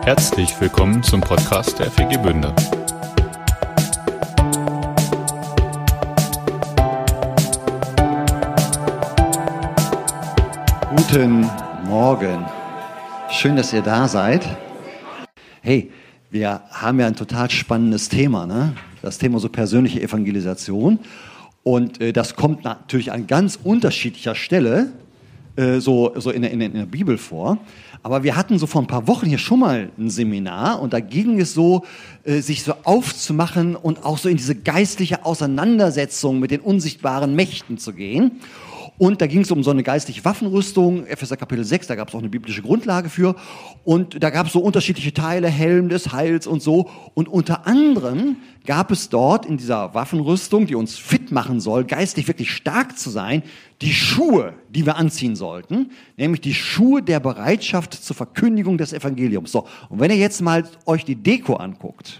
Herzlich willkommen zum Podcast der FEG Bünde. Guten Morgen. Schön, dass ihr da seid. Hey, wir haben ja ein total spannendes Thema, ne? Das Thema so persönliche Evangelisation. Und das kommt natürlich an ganz unterschiedlicher Stelle so in der Bibel vor. Aber wir hatten so vor ein paar Wochen hier schon mal ein Seminar und da ging es so, sich so aufzumachen und auch so in diese geistliche Auseinandersetzung mit den unsichtbaren Mächten zu gehen. Und da ging es um so eine geistliche Waffenrüstung, Epheser Kapitel 6, da gab es auch eine biblische Grundlage für. Und da gab es so unterschiedliche Teile, Helm des Heils und so. Und unter anderem gab es dort in dieser Waffenrüstung, die uns fit machen soll, geistlich wirklich stark zu sein, die Schuhe, die wir anziehen sollten, nämlich die Schuhe der Bereitschaft zur Verkündigung des Evangeliums. So, und wenn ihr jetzt mal euch die Deko anguckt.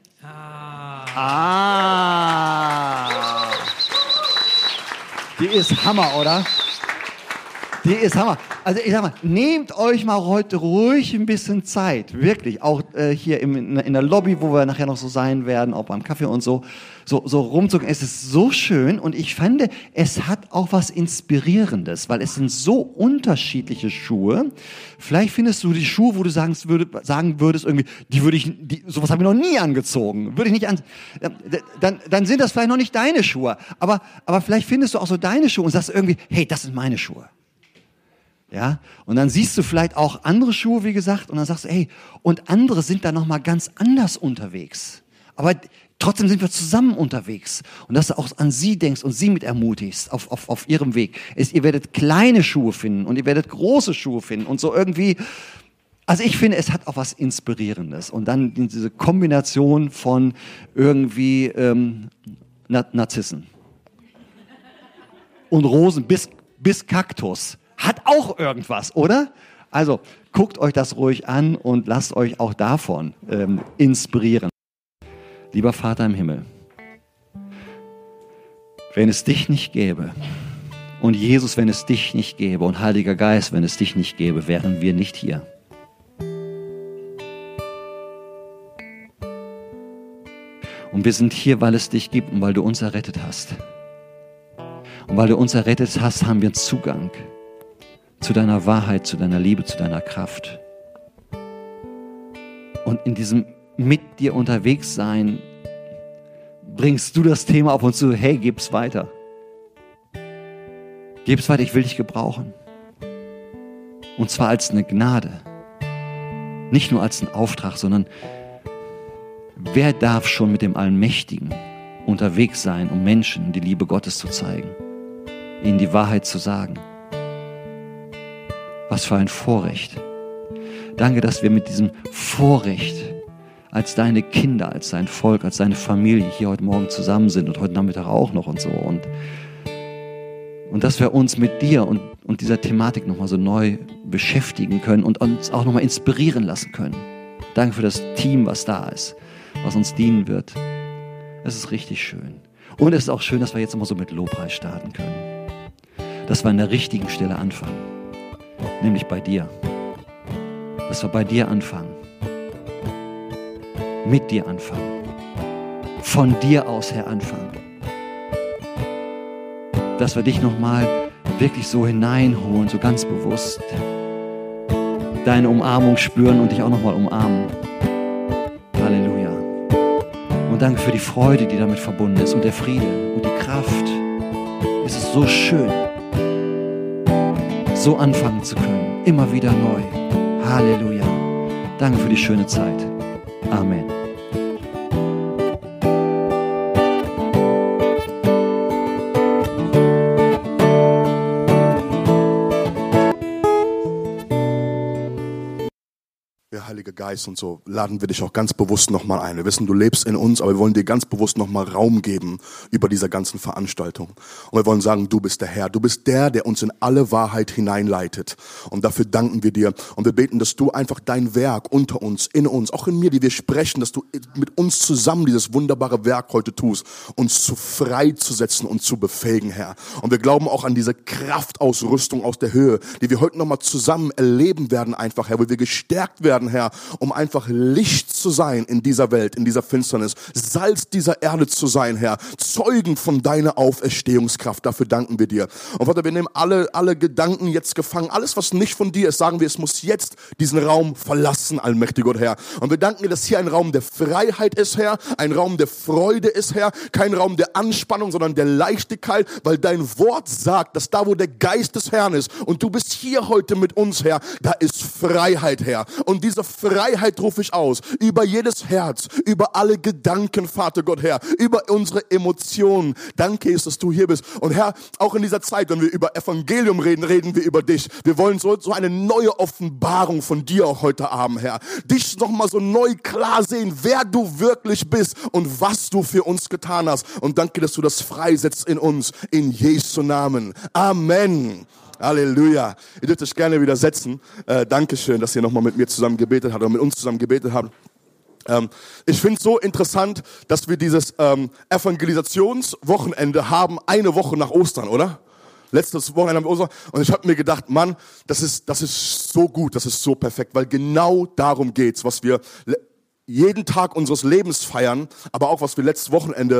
Die ist Hammer, oder? Die ist Hammer. Also ich sag mal, nehmt euch mal heute ruhig ein bisschen Zeit, wirklich, auch hier in der Lobby, wo wir nachher noch so sein werden, auch beim Kaffee und so rumzugucken. Es ist so schön und ich fand, es hat auch was Inspirierendes, weil es sind so unterschiedliche Schuhe. Vielleicht findest du die Schuhe, wo du sagen würdest irgendwie, sowas habe ich noch nie angezogen, würde ich nicht dann sind das vielleicht noch nicht deine Schuhe, aber vielleicht findest du auch so deine Schuhe und sagst irgendwie, hey, das sind meine Schuhe. Ja, und dann siehst du vielleicht auch andere Schuhe, wie gesagt, und dann sagst du, hey, und andere sind da nochmal ganz anders unterwegs. Aber trotzdem sind wir zusammen unterwegs. Und dass du auch an sie denkst und sie mit ermutigst auf ihrem Weg. Ihr werdet kleine Schuhe finden und ihr werdet große Schuhe finden und so irgendwie. Also ich finde, es hat auch was Inspirierendes. Und dann diese Kombination von irgendwie Narzissen und Rosen bis Kaktus. Hat auch irgendwas, oder? Also guckt euch das ruhig an und lasst euch auch davon inspirieren. Lieber Vater im Himmel, wenn es dich nicht gäbe und Jesus, wenn es dich nicht gäbe und Heiliger Geist, wenn es dich nicht gäbe, wären wir nicht hier. Und wir sind hier, weil es dich gibt und weil du uns errettet hast. Und weil du uns errettet hast, haben wir Zugang zu deiner Wahrheit, zu deiner Liebe, zu deiner Kraft. Und in diesem mit dir unterwegs sein, bringst du das Thema auf uns zu, hey, gib's weiter. Gib's weiter, ich will dich gebrauchen. Und zwar als eine Gnade. Nicht nur als einen Auftrag, sondern wer darf schon mit dem Allmächtigen unterwegs sein, um Menschen die Liebe Gottes zu zeigen, ihnen die Wahrheit zu sagen. Was für ein Vorrecht. Danke, dass wir mit diesem Vorrecht als deine Kinder, als dein Volk, als deine Familie hier heute Morgen zusammen sind und heute Nachmittag auch noch und so. Und dass wir uns mit dir und dieser Thematik nochmal so neu beschäftigen können und uns auch nochmal inspirieren lassen können. Danke für das Team, was da ist, was uns dienen wird. Es ist richtig schön. Und es ist auch schön, dass wir jetzt nochmal so mit Lobpreis starten können. Dass wir an der richtigen Stelle anfangen. Nämlich bei dir. Dass wir bei dir anfangen. Mit dir anfangen. Von dir aus her anfangen. Dass wir dich nochmal wirklich so hineinholen, so ganz bewusst. Deine Umarmung spüren und dich auch nochmal umarmen. Halleluja. Und danke für die Freude, die damit verbunden ist und der Friede und die Kraft. Es ist so schön, so anfangen zu können, immer wieder neu. Halleluja. Danke für die schöne Zeit. Amen. Heiliger Geist, und so laden wir dich auch ganz bewusst nochmal ein. Wir wissen, du lebst in uns, aber wir wollen dir ganz bewusst nochmal Raum geben über dieser ganzen Veranstaltung. Und wir wollen sagen, du bist der Herr. Du bist der uns in alle Wahrheit hineinleitet. Und dafür danken wir dir. Und wir beten, dass du einfach dein Werk unter uns, in uns, auch in mir, die wir sprechen, dass du mit uns zusammen dieses wunderbare Werk heute tust, uns zu freizusetzen und zu befähigen, Herr. Und wir glauben auch an diese Kraftausrüstung aus der Höhe, die wir heute nochmal zusammen erleben werden einfach, Herr, wo wir gestärkt werden, Herr, um einfach Licht zu sein in dieser Welt, in dieser Finsternis, Salz dieser Erde zu sein, Herr, Zeugen von deiner Auferstehungskraft. Dafür danken wir dir. Und Vater, wir nehmen alle Gedanken jetzt gefangen, alles, was nicht von dir ist, sagen wir, es muss jetzt diesen Raum verlassen, allmächtiger Gott, Herr. Und wir danken dir, dass hier ein Raum der Freiheit ist, Herr, ein Raum der Freude ist, Herr, kein Raum der Anspannung, sondern der Leichtigkeit, weil dein Wort sagt, dass da, wo der Geist des Herrn ist, und du bist hier heute mit uns, Herr, da ist Freiheit, Herr. Und diese Freiheit rufe ich aus, über jedes Herz, über alle Gedanken, Vater Gott, Herr, über unsere Emotionen. Danke, Jesus, dass du hier bist. Und Herr, auch in dieser Zeit, wenn wir über Evangelium reden, reden wir über dich. Wir wollen so eine neue Offenbarung von dir auch heute Abend, Herr. Dich nochmal so neu klar sehen, wer du wirklich bist und was du für uns getan hast. Und danke, dass du das freisetzt in uns, in Jesu Namen. Amen. Halleluja. Ihr dürft euch gerne wieder setzen. Dankeschön, dass ihr nochmal mit mir zusammen gebetet habt oder mit uns zusammen gebetet habt. Ich finde es so interessant, dass wir dieses Evangelisationswochenende haben, eine Woche nach Ostern, oder? Letztes Wochenende nach Ostern. Und ich habe mir gedacht, Mann, das ist so gut, das ist so perfekt, weil genau darum geht's, was wir jeden Tag unseres Lebens feiern, aber auch was wir letztes Wochenende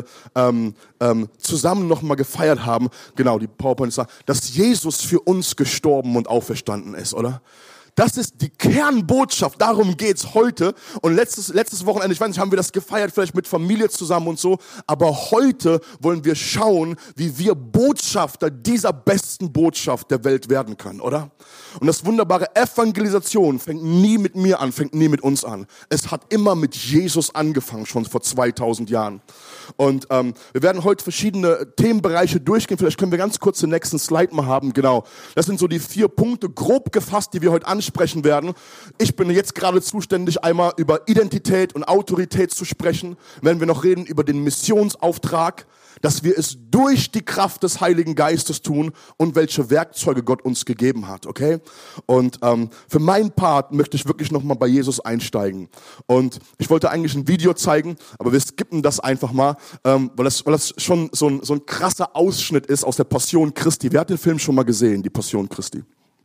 zusammen nochmal gefeiert haben. Genau, die PowerPoint sagt, dass Jesus für uns gestorben und auferstanden ist, oder? Das ist die Kernbotschaft, darum geht's heute. Und letztes Wochenende, ich weiß nicht, haben wir das gefeiert, vielleicht mit Familie zusammen und so. Aber heute wollen wir schauen, wie wir Botschafter dieser besten Botschaft der Welt werden können, oder? Und das wunderbare Evangelisation fängt nie mit mir an, fängt nie mit uns an. Es hat immer mit Jesus angefangen, schon vor 2000 Jahren. Und wir werden heute verschiedene Themenbereiche durchgehen. Vielleicht können wir ganz kurz den nächsten Slide mal haben. Genau, das sind so die 4 Punkte, grob gefasst, die wir heute ansprechen werden. Ich bin jetzt gerade zuständig, einmal über Identität und Autorität zu sprechen. Wenn wir noch reden über den Missionsauftrag, dass wir es durch die Kraft des Heiligen Geistes tun und welche Werkzeuge Gott uns gegeben hat, okay? Und für meinen Part möchte ich wirklich nochmal bei Jesus einsteigen. Und ich wollte eigentlich ein Video zeigen, aber wir skippen das einfach mal, weil das schon so ein krasser Ausschnitt ist aus der Passion Christi. Wer hat den Film schon mal gesehen, die Passion Christi?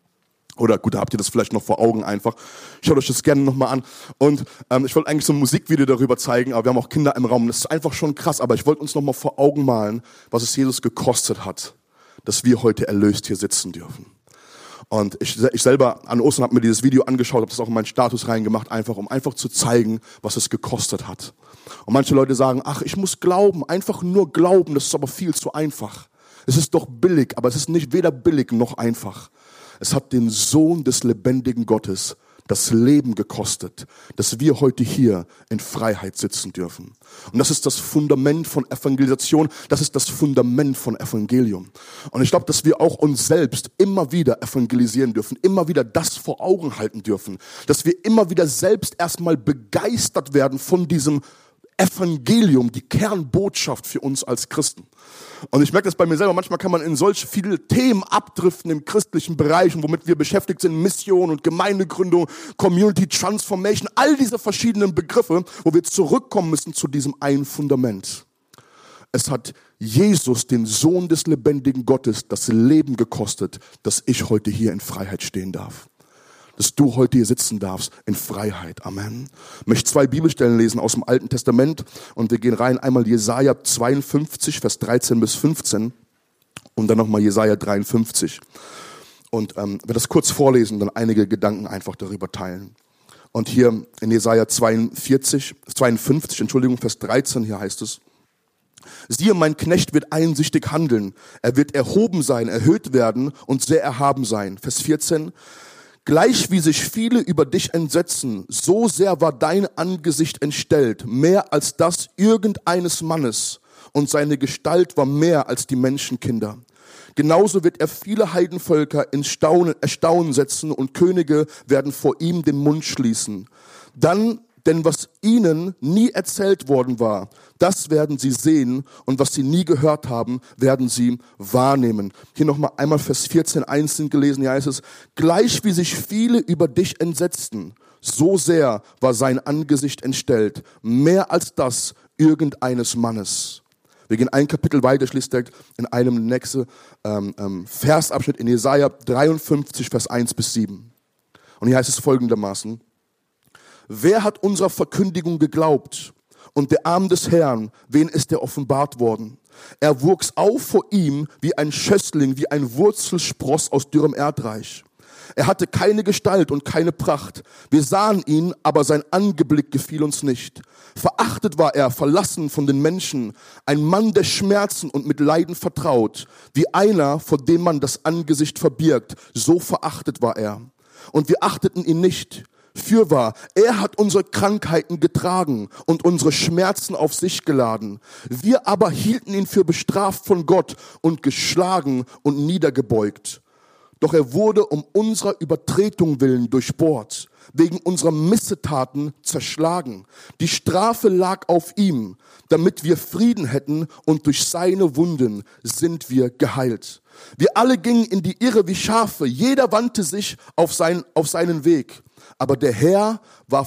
Oder gut, da habt ihr das vielleicht noch vor Augen einfach. Schaut euch das gerne nochmal an. Und ich wollte eigentlich so ein Musikvideo darüber zeigen, aber wir haben auch Kinder im Raum. Das ist einfach schon krass, aber ich wollte uns nochmal vor Augen malen, was es Jesus gekostet hat, dass wir heute erlöst hier sitzen dürfen. Und ich selber an Ostern habe mir dieses Video angeschaut, habe das auch in meinen Status reingemacht, um einfach zu zeigen, was es gekostet hat. Und manche Leute sagen, ach, ich muss glauben, einfach nur glauben, das ist aber viel zu einfach. Es ist doch billig, aber es ist nicht weder billig noch einfach. Es hat den Sohn des lebendigen Gottes das Leben gekostet, dass wir heute hier in Freiheit sitzen dürfen. Und das ist das Fundament von Evangelisation, das ist das Fundament von Evangelium. Und ich glaube, dass wir auch uns selbst immer wieder evangelisieren dürfen, immer wieder das vor Augen halten dürfen, dass wir immer wieder selbst erstmal begeistert werden von diesem Evangelium, die Kernbotschaft für uns als Christen. Und ich merke das bei mir selber, manchmal kann man in solch viele Themen abdriften im christlichen Bereich, womit wir beschäftigt sind, Mission und Gemeindegründung, Community Transformation, all diese verschiedenen Begriffe, wo wir zurückkommen müssen zu diesem einen Fundament. Es hat Jesus, den Sohn des lebendigen Gottes, das Leben gekostet, dass ich heute hier in Freiheit stehen darf. Dass du heute hier sitzen darfst in Freiheit. Amen. Ich möchte 2 Bibelstellen lesen aus dem Alten Testament und wir gehen rein. Einmal Jesaja 52, Vers 13 bis 15 und dann nochmal Jesaja 53. Und wir das kurz vorlesen, dann einige Gedanken einfach darüber teilen. Und hier in Jesaja 52, Vers 13, hier heißt es: Siehe, mein Knecht wird einsichtig handeln. Er wird erhoben sein, erhöht werden und sehr erhaben sein. Vers 14. Gleich wie sich viele über dich entsetzen, so sehr war dein Angesicht entstellt, mehr als das irgendeines Mannes, und seine Gestalt war mehr als die Menschenkinder. Genauso wird er viele Heidenvölker in Erstaunen setzen und Könige werden vor ihm den Mund schließen. Denn was ihnen nie erzählt worden war, das werden sie sehen, und was sie nie gehört haben, werden sie wahrnehmen. Hier nochmal einmal Vers 14 einzeln gelesen, hier heißt es: Gleich wie sich viele über dich entsetzten, so sehr war sein Angesicht entstellt, mehr als das irgendeines Mannes. Wir gehen ein Kapitel weiter, schließt direkt in einem nächsten Versabschnitt in Jesaja 53, Vers 1 bis 7. Und hier heißt es folgendermaßen: wer hat unserer Verkündigung geglaubt? Und der Arm des Herrn, wen ist er offenbart worden? Er wuchs auf vor ihm wie ein Schössling, wie ein Wurzelspross aus dürrem Erdreich. Er hatte keine Gestalt und keine Pracht. Wir sahen ihn, aber sein Angeblick gefiel uns nicht. Verachtet war er, verlassen von den Menschen, ein Mann der Schmerzen und mit Leiden vertraut, wie einer, vor dem man das Angesicht verbirgt. So verachtet war er. Und wir achteten ihn nicht. Fürwahr, er hat unsere Krankheiten getragen und unsere Schmerzen auf sich geladen. Wir aber hielten ihn für bestraft von Gott und geschlagen und niedergebeugt. Doch er wurde um unserer Übertretung willen durchbohrt, wegen unserer Missetaten zerschlagen. Die Strafe lag auf ihm, damit wir Frieden hätten, und durch seine Wunden sind wir geheilt. Wir alle gingen in die Irre wie Schafe, jeder wandte sich auf seinen Weg. Aber der Herr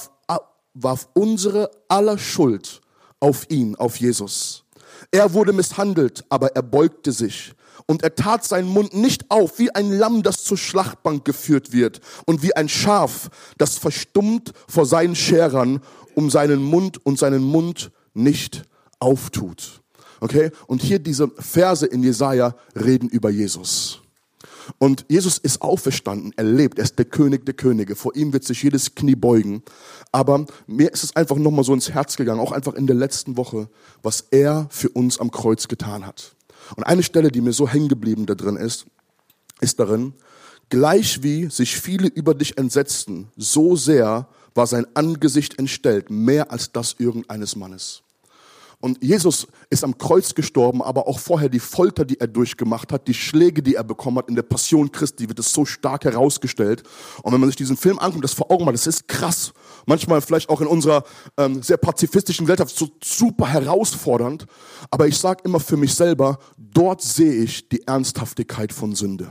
warf unsere aller Schuld auf ihn, auf Jesus. Er wurde misshandelt, aber er beugte sich. Und er tat seinen Mund nicht auf, wie ein Lamm, das zur Schlachtbank geführt wird, und wie ein Schaf, das verstummt vor seinen Scherern, seinen Mund nicht auftut. Okay? Und hier diese Verse in Jesaja reden über Jesus. Und Jesus ist auferstanden, er lebt, er ist der König der Könige. Vor ihm wird sich jedes Knie beugen. Aber mir ist es einfach nochmal so ins Herz gegangen, auch einfach in der letzten Woche, was er für uns am Kreuz getan hat. Und eine Stelle, die mir so hängen geblieben da drin ist darin: Gleich wie sich viele über dich entsetzten, so sehr war sein Angesicht entstellt, mehr als das irgendeines Mannes. Und Jesus ist am Kreuz gestorben, aber auch vorher die Folter, die er durchgemacht hat, die Schläge, die er bekommen hat in der Passion Christi, wird es so stark herausgestellt. Und wenn man sich diesen Film anguckt, das vor Augen hat, das ist krass. Manchmal vielleicht auch in unserer sehr pazifistischen Gesellschaft so super herausfordernd. Aber ich sage immer für mich selber, dort sehe ich die Ernsthaftigkeit von Sünde.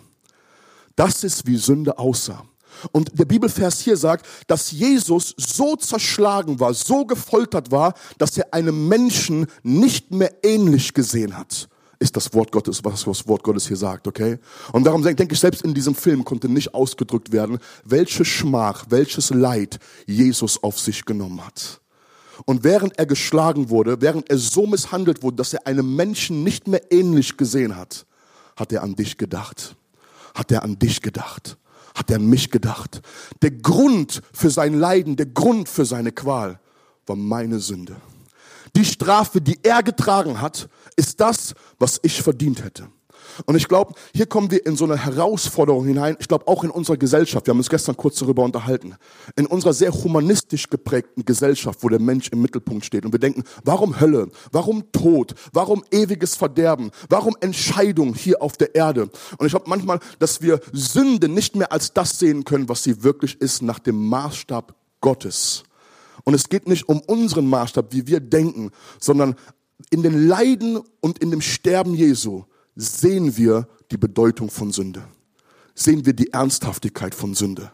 Das ist, wie Sünde aussah. Und der Bibelvers hier sagt, dass Jesus so zerschlagen war, so gefoltert war, dass er einem Menschen nicht mehr ähnlich gesehen hat. Ist das Wort Gottes, was das Wort Gottes hier sagt, okay? Und darum denke ich, selbst in diesem Film konnte nicht ausgedrückt werden, welche Schmach, welches Leid Jesus auf sich genommen hat. Und während er geschlagen wurde, während er so misshandelt wurde, dass er einem Menschen nicht mehr ähnlich gesehen hat, hat er an dich gedacht. Hat er an dich gedacht. Hat er an mich gedacht. Der Grund für sein Leiden, der Grund für seine Qual war meine Sünde. Die Strafe, die er getragen hat, ist das, was ich verdient hätte. Und ich glaube, hier kommen wir in so eine Herausforderung hinein, ich glaube auch in unserer Gesellschaft, wir haben uns gestern kurz darüber unterhalten, in unserer sehr humanistisch geprägten Gesellschaft, wo der Mensch im Mittelpunkt steht und wir denken, warum Hölle, warum Tod, warum ewiges Verderben, warum Entscheidung hier auf der Erde? Und ich glaube manchmal, dass wir Sünde nicht mehr als das sehen können, was sie wirklich ist, nach dem Maßstab Gottes. Und es geht nicht um unseren Maßstab, wie wir denken, sondern in den Leiden und in dem Sterben Jesu sehen wir die Bedeutung von Sünde. Sehen wir die Ernsthaftigkeit von Sünde.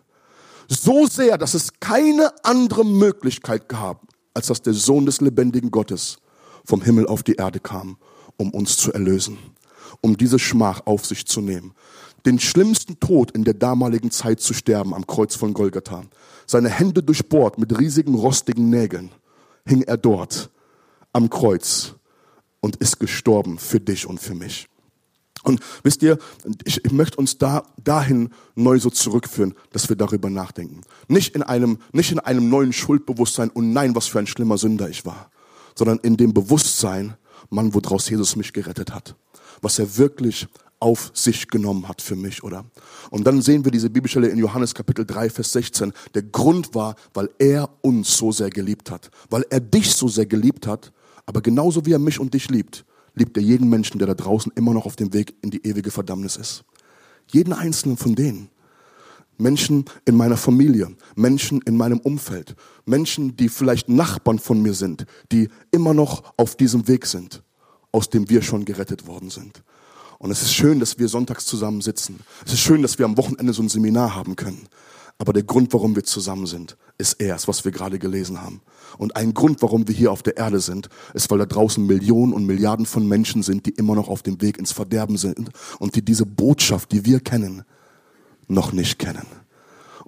So sehr, dass es keine andere Möglichkeit gab, als dass der Sohn des lebendigen Gottes vom Himmel auf die Erde kam, um uns zu erlösen, um diese Schmach auf sich zu nehmen. Den schlimmsten Tod in der damaligen Zeit zu sterben am Kreuz von Golgatha. Seine Hände durchbohrt mit riesigen rostigen Nägeln hing er dort am Kreuz und ist gestorben für dich und für mich. Und wisst ihr, ich möchte uns dahin neu so zurückführen, dass wir darüber nachdenken. Nicht in einem neuen Schuldbewusstsein, und nein, was für ein schlimmer Sünder ich war, sondern in dem Bewusstsein, Mann, woraus Jesus mich gerettet hat. Was er wirklich auf sich genommen hat für mich, oder? Und dann sehen wir diese Bibelstelle in Johannes Kapitel 3, Vers 16. Der Grund war, weil er uns so sehr geliebt hat. Weil er dich so sehr geliebt hat, aber genauso wie er mich und dich liebt er jeden Menschen, der da draußen immer noch auf dem Weg in die ewige Verdammnis ist. Jeden einzelnen von denen. Menschen in meiner Familie, Menschen in meinem Umfeld, Menschen, die vielleicht Nachbarn von mir sind, die immer noch auf diesem Weg sind, aus dem wir schon gerettet worden sind. Und es ist schön, dass wir sonntags zusammen sitzen. Es ist schön, dass wir am Wochenende so ein Seminar haben können. Aber der Grund, warum wir zusammen sind, ist erst, was wir gerade gelesen haben. Und ein Grund, warum wir hier auf der Erde sind, ist, weil da draußen Millionen und Milliarden von Menschen sind, die immer noch auf dem Weg ins Verderben sind und die diese Botschaft, die wir kennen, noch nicht kennen.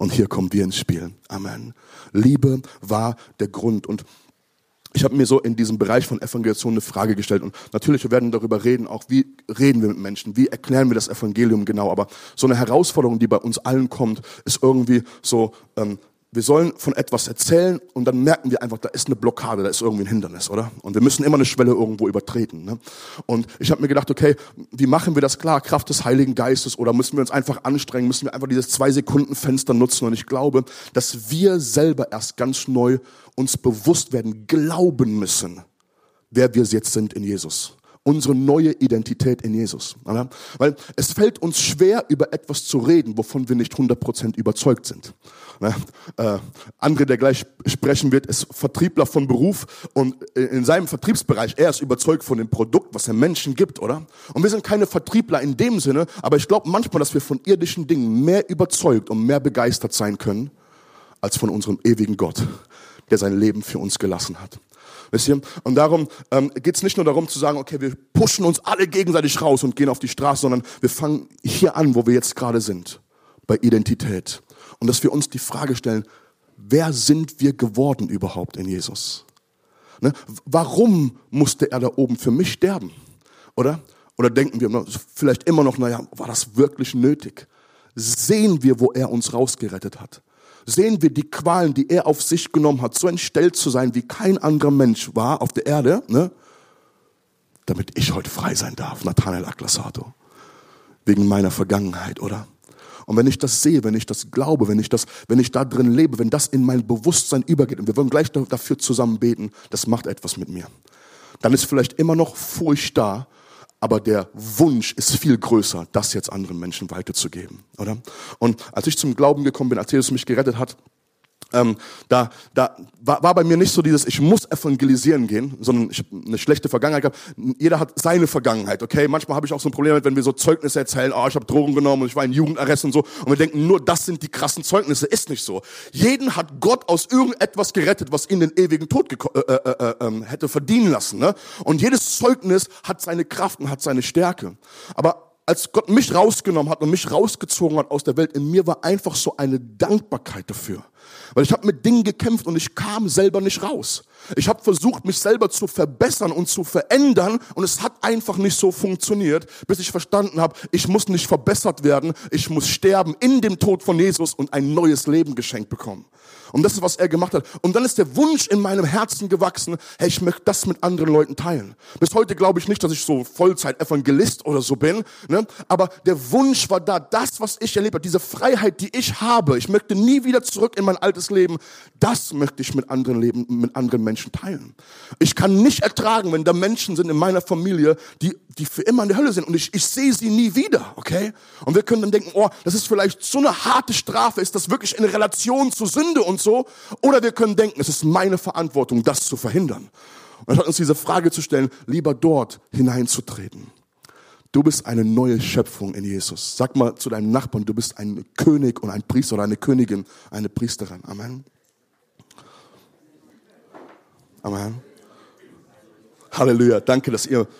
Und hier kommen wir ins Spiel. Amen. Liebe war der Grund. Und ich habe mir so in diesem Bereich von Evangelisation eine Frage gestellt. Und natürlich, wir werden darüber reden, auch wie reden wir mit Menschen, wie erklären wir das Evangelium genau. Aber so eine Herausforderung, die bei uns allen kommt, ist irgendwie so, wir sollen von etwas erzählen und dann merken wir einfach, da ist eine Blockade, da ist irgendwie ein Hindernis, oder? Und wir müssen immer eine Schwelle irgendwo übertreten. Ne? Und ich habe mir gedacht, okay, wie machen wir das klar? Kraft des Heiligen Geistes, oder müssen wir uns einfach anstrengen? Müssen wir einfach dieses 2-Sekunden-Fenster nutzen? Und ich glaube, dass wir selber erst ganz neu uns bewusst werden, glauben müssen, wer wir jetzt sind in Jesus. Unsere neue Identität in Jesus. Oder? Weil es fällt uns schwer, über etwas zu reden, wovon wir nicht 100% überzeugt sind. André, der gleich sprechen wird, ist Vertriebler von Beruf und in seinem Vertriebsbereich, er ist überzeugt von dem Produkt, was er Menschen gibt, oder? Und wir sind keine Vertriebler in dem Sinne, aber ich glaube manchmal, dass wir von irdischen Dingen mehr überzeugt und mehr begeistert sein können, als von unserem ewigen Gott, der sein Leben für uns gelassen hat. Wisst ihr? Und darum geht es nicht nur darum zu sagen, okay, wir pushen uns alle gegenseitig raus und gehen auf die Straße, sondern wir fangen hier an, wo wir jetzt gerade sind, bei Identität. Und dass wir uns die Frage stellen, wer sind wir geworden überhaupt in Jesus? Ne? Warum musste er da oben für mich sterben? Oder denken wir vielleicht immer noch, naja, war das wirklich nötig? Sehen wir, wo er uns rausgerettet hat? Sehen wir die Qualen, die er auf sich genommen hat, so entstellt zu sein, wie kein anderer Mensch war auf der Erde, ne? Damit ich heute frei sein darf, Nathanael Aklasato, wegen meiner Vergangenheit, oder? Und wenn ich das sehe, wenn ich das glaube, wenn ich da drin lebe, wenn das in mein Bewusstsein übergeht, und wir wollen gleich dafür zusammen beten, das macht etwas mit mir. Dann ist vielleicht immer noch Furcht da, aber der Wunsch ist viel größer, das jetzt anderen Menschen weiterzugeben, oder? Und als ich zum Glauben gekommen bin, als Jesus mich gerettet hat, da war bei mir nicht so dieses, ich muss evangelisieren gehen, sondern ich habe eine schlechte Vergangenheit gehabt. Jeder hat seine Vergangenheit, okay? Manchmal habe ich auch so ein Problem damit, wenn wir so Zeugnisse erzählen, ich habe Drogen genommen und ich war in Jugendarrest und so. Und wir denken, nur das sind die krassen Zeugnisse. Ist nicht so. Jeden hat Gott aus irgendetwas gerettet, was ihn den ewigen Tod hätte verdienen lassen. Ne? Und jedes Zeugnis hat seine Kraft und hat seine Stärke. Aber als Gott mich rausgenommen hat und mich rausgezogen hat aus der Welt, in mir war einfach so eine Dankbarkeit dafür. Weil ich habe mit Dingen gekämpft und ich kam selber nicht raus. Ich habe versucht, mich selber zu verbessern und zu verändern und es hat einfach nicht so funktioniert, bis ich verstanden habe, ich muss nicht verbessert werden, ich muss sterben in dem Tod von Jesus und ein neues Leben geschenkt bekommen. Und das ist, was er gemacht hat. Und dann ist der Wunsch in meinem Herzen gewachsen, hey, ich möchte das mit anderen Leuten teilen. Bis heute glaube ich nicht, dass ich so Vollzeit-Evangelist oder so bin, ne? Aber der Wunsch war da, das, was ich erlebt habe, diese Freiheit, die ich habe, ich möchte nie wieder zurück in mein altes Leben, das möchte ich mit anderen Menschen teilen. Ich kann nicht ertragen, wenn da Menschen sind in meiner Familie, die für immer in der Hölle sind und ich sehe sie nie wieder, okay? Und wir können dann denken, das ist vielleicht so eine harte Strafe, ist das wirklich in Relation zur Sünde und so? Oder wir können denken, es ist meine Verantwortung, das zu verhindern. Und anstatt uns diese Frage zu stellen, lieber dort hineinzutreten. Du bist eine neue Schöpfung in Jesus. Sag mal zu deinem Nachbarn, du bist ein König und ein Priester oder eine Königin, eine Priesterin. Amen. Amen. Halleluja. Danke, dass ihr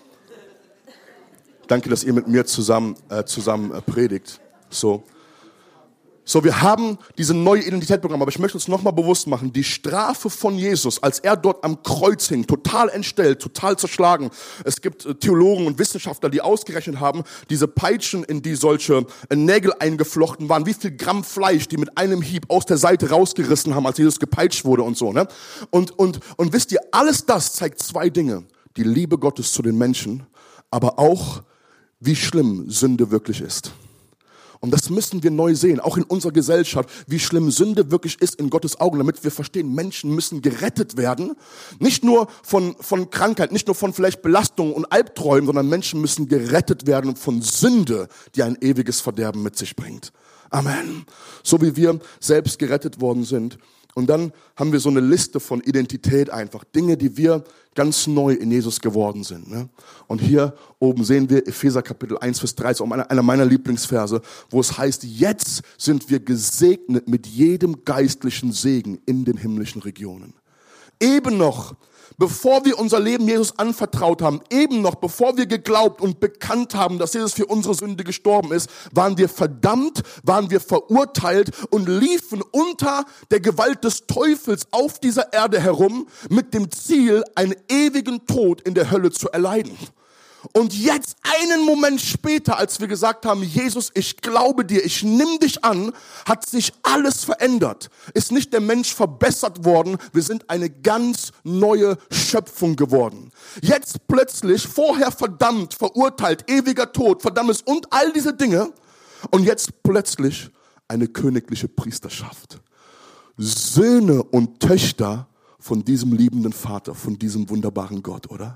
mit mir zusammen predigt. So, wir haben diese neue Identität bekommen, aber ich möchte uns nochmal bewusst machen, die Strafe von Jesus, als er dort am Kreuz hing, total entstellt, total zerschlagen. Es gibt Theologen und Wissenschaftler, die ausgerechnet haben, diese Peitschen, in die solche Nägel eingeflochten waren, wie viel Gramm Fleisch die mit einem Hieb aus der Seite rausgerissen haben, als Jesus gepeitscht wurde und so. Ne? Und wisst ihr, alles das zeigt zwei Dinge. Die Liebe Gottes zu den Menschen, aber auch, wie schlimm Sünde wirklich ist. Und das müssen wir neu sehen, auch in unserer Gesellschaft, wie schlimm Sünde wirklich ist in Gottes Augen, damit wir verstehen, Menschen müssen gerettet werden. Nicht nur von Krankheit, nicht nur von vielleicht Belastungen und Albträumen, sondern Menschen müssen gerettet werden von Sünde, die ein ewiges Verderben mit sich bringt. Amen. So wie wir selbst gerettet worden sind. Und dann haben wir so eine Liste von Identität einfach. Dinge, die wir ganz neu in Jesus geworden sind. Ne? Und hier oben sehen wir Epheser Kapitel 1, Vers 13, einer meiner Lieblingsverse, wo es heißt, jetzt sind wir gesegnet mit jedem geistlichen Segen in den himmlischen Regionen. eben noch, bevor wir unser Leben Jesus anvertraut haben, eben noch, bevor wir geglaubt und bekannt haben, dass Jesus für unsere Sünde gestorben ist, waren wir verdammt, waren wir verurteilt und liefen unter der Gewalt des Teufels auf dieser Erde herum mit dem Ziel, einen ewigen Tod in der Hölle zu erleiden. Und jetzt, einen Moment später, als wir gesagt haben, Jesus, ich glaube dir, ich nimm dich an, hat sich alles verändert. Ist nicht der Mensch verbessert worden, wir sind eine ganz neue Schöpfung geworden. Jetzt plötzlich, vorher verdammt, verurteilt, ewiger Tod, Verdammnis und all diese Dinge. Und jetzt plötzlich eine königliche Priesterschaft. Söhne und Töchter von diesem liebenden Vater, von diesem wunderbaren Gott, oder?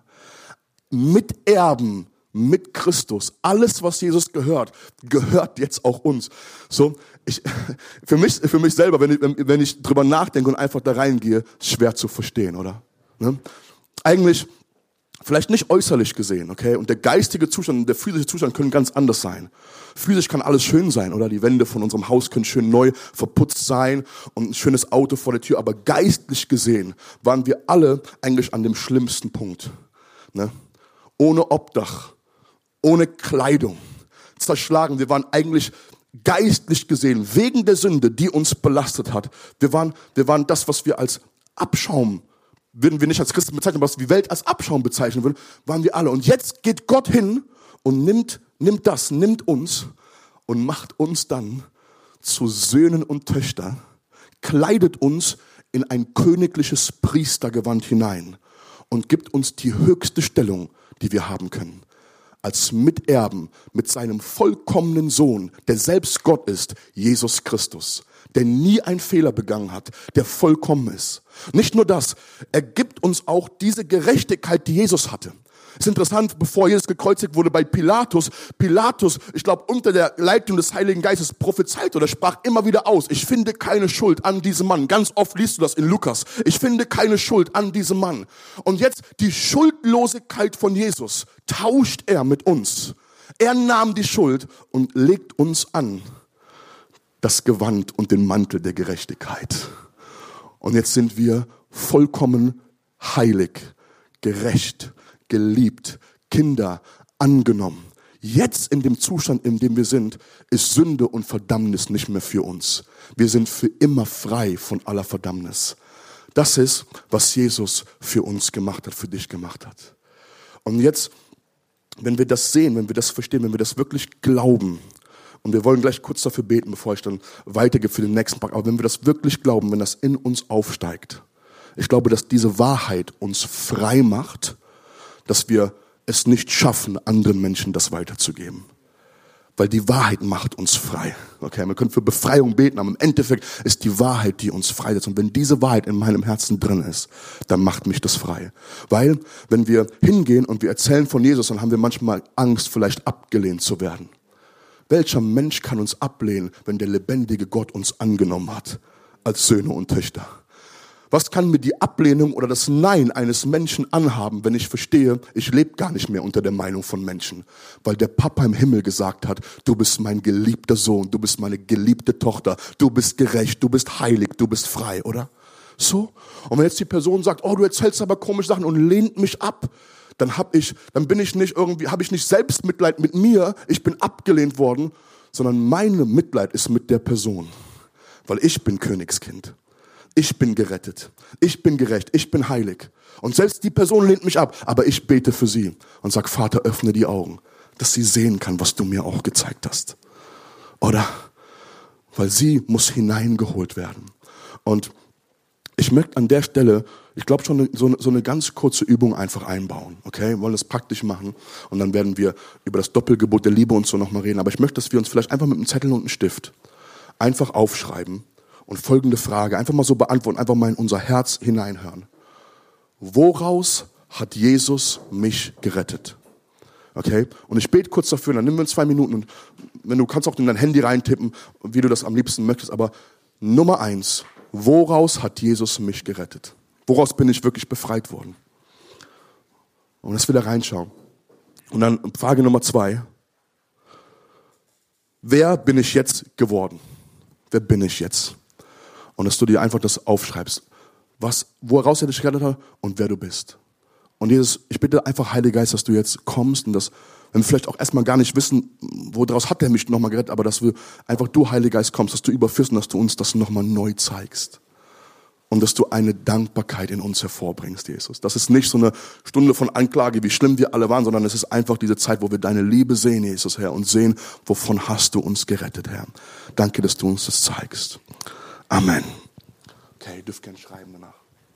Miterben mit Christus. Alles, was Jesus gehört, gehört jetzt auch uns. So, für mich selber, wenn ich drüber nachdenke und einfach da reingehe, ist schwer zu verstehen, oder? Ne? Eigentlich, vielleicht nicht äußerlich gesehen, okay? Und der geistige Zustand und der physische Zustand können ganz anders sein. Physisch kann alles schön sein, oder? Die Wände von unserem Haus können schön neu verputzt sein und ein schönes Auto vor der Tür. Aber geistlich gesehen waren wir alle eigentlich an dem schlimmsten Punkt, ne? Ohne Obdach, ohne Kleidung, zerschlagen. Wir waren eigentlich geistlich gesehen, wegen der Sünde, die uns belastet hat. Wir waren das, was wir als Abschaum, würden wir nicht als Christen bezeichnen, was die Welt als Abschaum bezeichnen würden, waren wir alle. Und jetzt geht Gott hin und nimmt uns und macht uns dann zu Söhnen und Töchtern, kleidet uns in ein königliches Priestergewand hinein und gibt uns die höchste Stellung, die wir haben können. Als Miterben mit seinem vollkommenen Sohn, der selbst Gott ist, Jesus Christus, der nie einen Fehler begangen hat, der vollkommen ist. Nicht nur das, er gibt uns auch diese Gerechtigkeit, die Jesus hatte. Es ist interessant, bevor Jesus gekreuzigt wurde bei Pilatus, ich glaube, unter der Leitung des Heiligen Geistes prophezeit oder sprach immer wieder aus, ich finde keine Schuld an diesem Mann. Ganz oft liest du das in Lukas. Ich finde keine Schuld an diesem Mann. Und jetzt die Schuldlosigkeit von Jesus tauscht er mit uns. Er nahm die Schuld und legt uns an das Gewand und den Mantel der Gerechtigkeit. Und jetzt sind wir vollkommen heilig, gerecht, geliebt, Kinder angenommen. Jetzt in dem Zustand, in dem wir sind, ist Sünde und Verdammnis nicht mehr für uns. Wir sind für immer frei von aller Verdammnis. Das ist, was Jesus für uns gemacht hat, für dich gemacht hat. Und jetzt, wenn wir das sehen, wenn wir das verstehen, wenn wir das wirklich glauben, und wir wollen gleich kurz dafür beten, bevor ich dann weitergehe für den nächsten Part, aber wenn wir das wirklich glauben, wenn das in uns aufsteigt, ich glaube, dass diese Wahrheit uns frei macht, dass wir es nicht schaffen, anderen Menschen das weiterzugeben. Weil die Wahrheit macht uns frei. Okay, wir können für Befreiung beten, aber im Endeffekt ist die Wahrheit, die uns freisetzt. Und wenn diese Wahrheit in meinem Herzen drin ist, dann macht mich das frei. Weil, wenn wir hingehen und wir erzählen von Jesus, dann haben wir manchmal Angst, vielleicht abgelehnt zu werden. Welcher Mensch kann uns ablehnen, wenn der lebendige Gott uns angenommen hat, als Söhne und Töchter? Was kann mir die Ablehnung oder das Nein eines Menschen anhaben, wenn ich verstehe, ich lebe gar nicht mehr unter der Meinung von Menschen, weil der Papa im Himmel gesagt hat, du bist mein geliebter Sohn, du bist meine geliebte Tochter, du bist gerecht, du bist heilig, du bist frei, oder? So. Und wenn jetzt die Person sagt, oh, du erzählst aber komische Sachen und lehnt mich ab, dann habe ich nicht Selbstmitleid mit mir, ich bin abgelehnt worden, sondern meine Mitleid ist mit der Person, weil ich bin Königskind. Ich bin gerettet, ich bin gerecht, ich bin heilig. Und selbst die Person lehnt mich ab, aber ich bete für sie und sage, Vater, öffne die Augen, dass sie sehen kann, was du mir auch gezeigt hast. Oder? Weil sie muss hineingeholt werden. Und ich möchte an der Stelle, ich glaube schon so eine ganz kurze Übung einfach einbauen. Okay, wir wollen das praktisch machen und dann werden wir über das Doppelgebot der Liebe und so nochmal reden. Aber ich möchte, dass wir uns vielleicht einfach mit einem Zettel und einem Stift einfach aufschreiben und folgende Frage einfach mal so beantworten, einfach mal in unser Herz hineinhören. Woraus hat Jesus mich gerettet? Okay, und ich bete kurz dafür, dann nehmen wir uns 2 Minuten und wenn du kannst auch in dein Handy reintippen, wie du das am liebsten möchtest, aber Nummer 1, woraus hat Jesus mich gerettet? Woraus bin ich wirklich befreit worden? Und das will er reinschauen. Und dann Frage Nummer 2, wer bin ich jetzt geworden? Wer bin ich jetzt? Und dass du dir einfach das aufschreibst. woraus er dich gerettet hat und wer du bist. Und Jesus, ich bitte einfach, Heiliger Geist, dass du jetzt kommst und dass, wenn wir vielleicht auch erstmal gar nicht wissen, woraus hat er mich nochmal gerettet, aber dass wir einfach, du, Heiliger Geist, kommst, dass du überführst und dass du uns das nochmal neu zeigst. Und dass du eine Dankbarkeit in uns hervorbringst, Jesus. Das ist nicht so eine Stunde von Anklage, wie schlimm wir alle waren, sondern es ist einfach diese Zeit, wo wir deine Liebe sehen, Jesus, Herr, und sehen, wovon hast du uns gerettet, Herr. Danke, dass du uns das zeigst. Amen. Okay, ihr dürft gerne schreiben danach.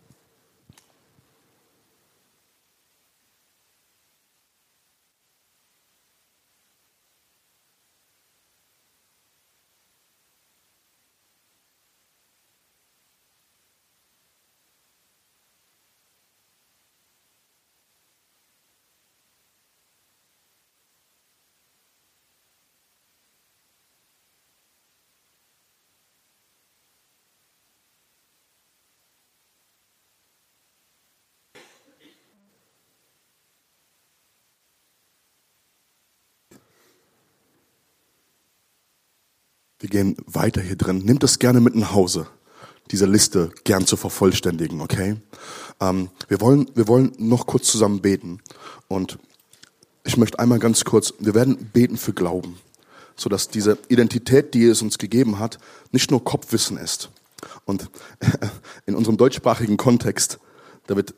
Wir gehen weiter hier drin. Nehmt das gerne mit nach Hause, diese Liste gern zu vervollständigen, okay? Wir wollen noch kurz zusammen beten. Und ich möchte einmal ganz kurz, wir werden beten für Glauben, sodass diese Identität, die es uns gegeben hat, nicht nur Kopfwissen ist. Und in unserem deutschsprachigen Kontext, da wird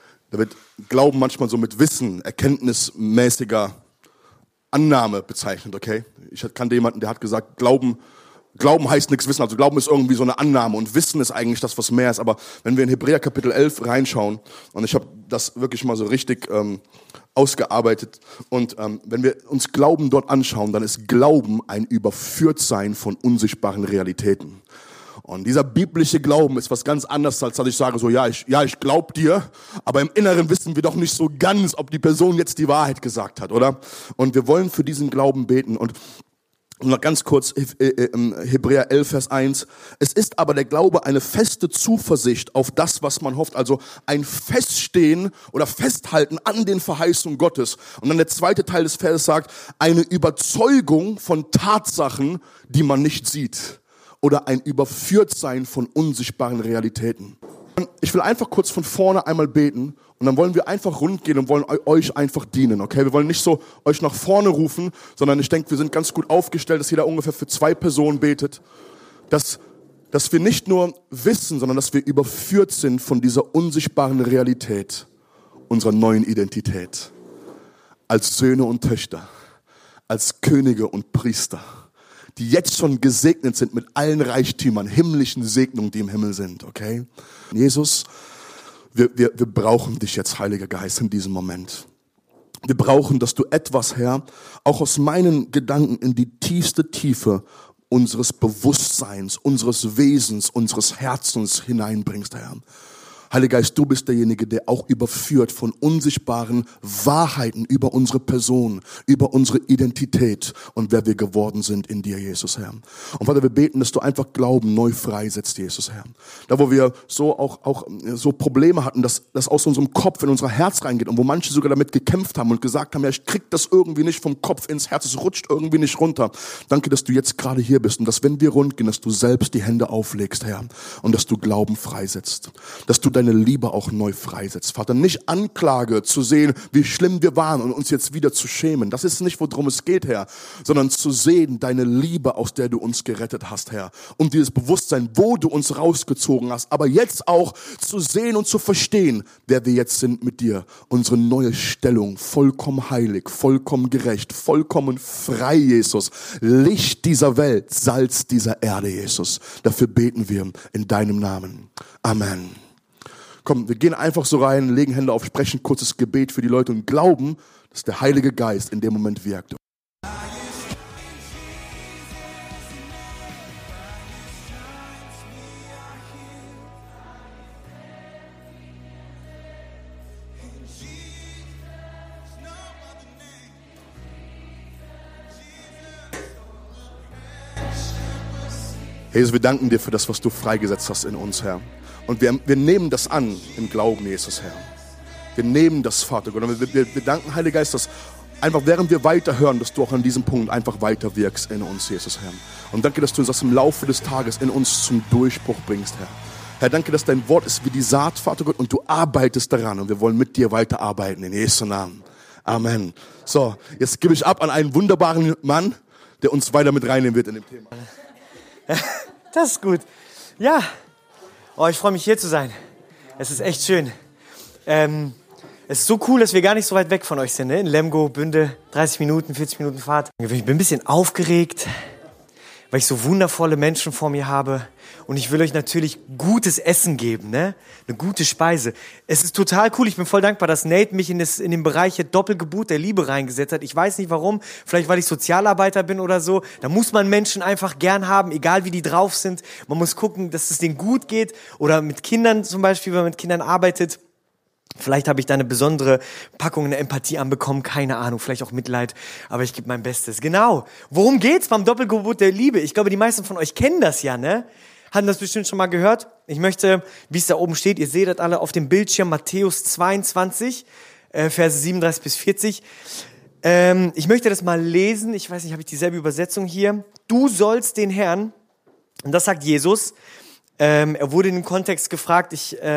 Glauben manchmal so mit Wissen, erkenntnismäßiger Annahme bezeichnet, okay? Ich kannte jemanden, der hat gesagt, Glauben heißt nichts wissen, also Glauben ist irgendwie so eine Annahme und Wissen ist eigentlich das, was mehr ist. Aber wenn wir in Hebräer Kapitel 11 reinschauen, und ich habe das wirklich mal so richtig ausgearbeitet, und wenn wir uns Glauben dort anschauen, dann ist Glauben ein Überführtsein von unsichtbaren Realitäten. Und dieser biblische Glauben ist was ganz anderes, als dass ich sage so, ich glaube dir, aber im Inneren wissen wir doch nicht so ganz, ob die Person jetzt die Wahrheit gesagt hat, oder? Und wir wollen für diesen Glauben beten. Und noch ganz kurz, Hebräer 11, Vers 1. Es ist aber der Glaube eine feste Zuversicht auf das, was man hofft. Also ein Feststehen oder Festhalten an den Verheißungen Gottes. Und dann der zweite Teil des Verses sagt, eine Überzeugung von Tatsachen, die man nicht sieht. Oder ein Überführtsein von unsichtbaren Realitäten. Ich will einfach kurz von vorne einmal beten und dann wollen wir einfach rund gehen und wollen euch einfach dienen, okay? Wir wollen nicht so euch nach vorne rufen, sondern ich denke, wir sind ganz gut aufgestellt, dass jeder ungefähr für 2 Personen betet, dass wir nicht nur wissen, sondern dass wir überführt sind von dieser unsichtbaren Realität unserer neuen Identität. Als Söhne und Töchter, als Könige und Priester, die jetzt schon gesegnet sind mit allen Reichtümern, himmlischen Segnungen, die im Himmel sind, okay? Jesus, wir brauchen dich jetzt, Heiliger Geist, in diesem Moment. Wir brauchen, dass du etwas, Herr, auch aus meinen Gedanken in die tiefste Tiefe unseres Bewusstseins, unseres Wesens, unseres Herzens hineinbringst, Herr. Heiliger Geist, du bist derjenige, der auch überführt von unsichtbaren Wahrheiten über unsere Person, über unsere Identität und wer wir geworden sind in dir, Jesus, Herr. Und Vater, wir beten, dass du einfach Glauben neu freisetzt, Jesus, Herr. Da, wo wir so auch so Probleme hatten, dass das aus unserem Kopf in unser Herz reingeht und wo manche sogar damit gekämpft haben und gesagt haben, ja, ich krieg das irgendwie nicht vom Kopf ins Herz, es rutscht irgendwie nicht runter. Danke, dass du jetzt gerade hier bist und dass, wenn wir rund gehen, dass du selbst die Hände auflegst, Herr, und dass du Glauben freisetzt, dass du deine Liebe auch neu freisetzt. Vater, nicht Anklage zu sehen, wie schlimm wir waren und uns jetzt wieder zu schämen. Das ist nicht, worum es geht, Herr, sondern zu sehen, deine Liebe, aus der du uns gerettet hast, Herr. Und dieses Bewusstsein, wo du uns rausgezogen hast, aber jetzt auch zu sehen und zu verstehen, wer wir jetzt sind mit dir. Unsere neue Stellung, vollkommen heilig, vollkommen gerecht, vollkommen frei, Jesus. Licht dieser Welt, Salz dieser Erde, Jesus. Dafür beten wir in deinem Namen. Amen. Komm, wir gehen einfach so rein, legen Hände auf, sprechen kurzes Gebet für die Leute und glauben, dass der Heilige Geist in dem Moment wirkt. Jesus, wir danken dir für das, was du freigesetzt hast in uns, Herr. Und wir nehmen das an im Glauben, Jesus, Herr. Wir nehmen das, Vater Gott. Und wir danken, Heiliger Geist, dass einfach während wir weiterhören, dass du auch an diesem Punkt einfach weiter wirkst in uns, Jesus, Herr. Und danke, dass du uns das im Laufe des Tages in uns zum Durchbruch bringst, Herr. Herr, danke, dass dein Wort ist wie die Saat, Vater Gott, und du arbeitest daran und wir wollen mit dir weiterarbeiten, in Jesu Namen. Amen. So, jetzt gebe ich ab an einen wunderbaren Mann, der uns weiter mit reinnehmen wird in dem Thema. Das ist gut. Ja, oh, ich freue mich, hier zu sein. Es ist echt schön. Es ist so cool, dass wir gar nicht so weit weg von euch sind, ne? In Lemgo, Bünde, 30 Minuten, 40 Minuten Fahrt. Ich bin ein bisschen aufgeregt, weil ich so wundervolle Menschen vor mir habe. Und ich will euch natürlich gutes Essen geben, ne? Eine gute Speise. Es ist total cool. Ich bin voll dankbar, dass Nate mich in den Bereich der Doppelgeburt der Liebe reingesetzt hat. Ich weiß nicht warum. Vielleicht, weil ich Sozialarbeiter bin oder so. Da muss man Menschen einfach gern haben, egal wie die drauf sind. Man muss gucken, dass es denen gut geht. Oder mit Kindern zum Beispiel, wenn man mit Kindern arbeitet. Vielleicht habe ich da eine besondere Packung, eine Empathie anbekommen, keine Ahnung, vielleicht auch Mitleid, aber ich gebe mein Bestes. Genau, worum geht's beim Doppelgeburt der Liebe? Ich glaube, die meisten von euch kennen das ja, ne? Hatten das bestimmt schon mal gehört. Ich möchte, wie es da oben steht, ihr seht das alle auf dem Bildschirm, Matthäus 22, Verse 37 bis 40. Ich möchte das mal lesen, ich weiß nicht, habe ich dieselbe Übersetzung hier? Du sollst den Herrn, und das sagt Jesus, er wurde in dem Kontext gefragt,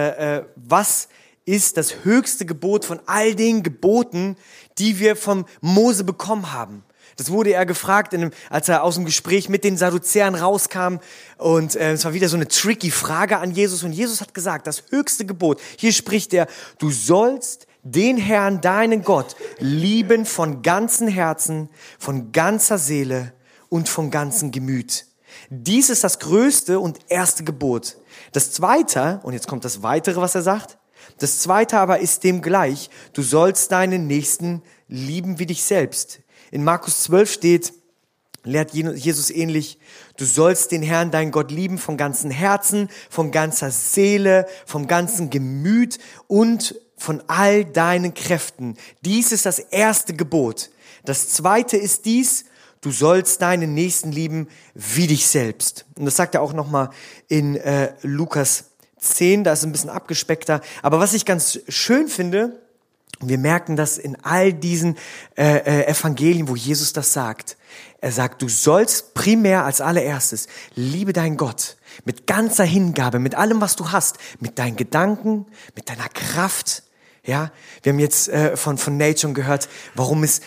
was ist das höchste Gebot von all den Geboten, die wir vom Mose bekommen haben. Das wurde er gefragt, als er aus dem Gespräch mit den Sadduzäern rauskam. Und es war wieder so eine tricky Frage an Jesus. Und Jesus hat gesagt, das höchste Gebot, hier spricht er, du sollst den Herrn, deinen Gott, lieben von ganzem Herzen, von ganzer Seele und von ganzem Gemüt. Dies ist das größte und erste Gebot. Das zweite, und jetzt kommt das Weitere, was er sagt, das zweite aber ist dem gleich, du sollst deinen Nächsten lieben wie dich selbst. In Markus 12 steht, lehrt Jesus ähnlich, du sollst den Herrn, deinen Gott lieben von ganzem Herzen, von ganzer Seele, vom ganzen Gemüt und von all deinen Kräften. Dies ist das erste Gebot. Das zweite ist dies, du sollst deinen Nächsten lieben wie dich selbst. Und das sagt er auch nochmal in Lukas 10, da ist es ein bisschen abgespeckter. Aber was ich ganz schön finde, wir merken das in all diesen Evangelien, wo Jesus das sagt. Er sagt, du sollst primär als allererstes, liebe deinen Gott mit ganzer Hingabe, mit allem, was du hast, mit deinen Gedanken, mit deiner Kraft. Ja, wir haben jetzt von Nate schon gehört, warum es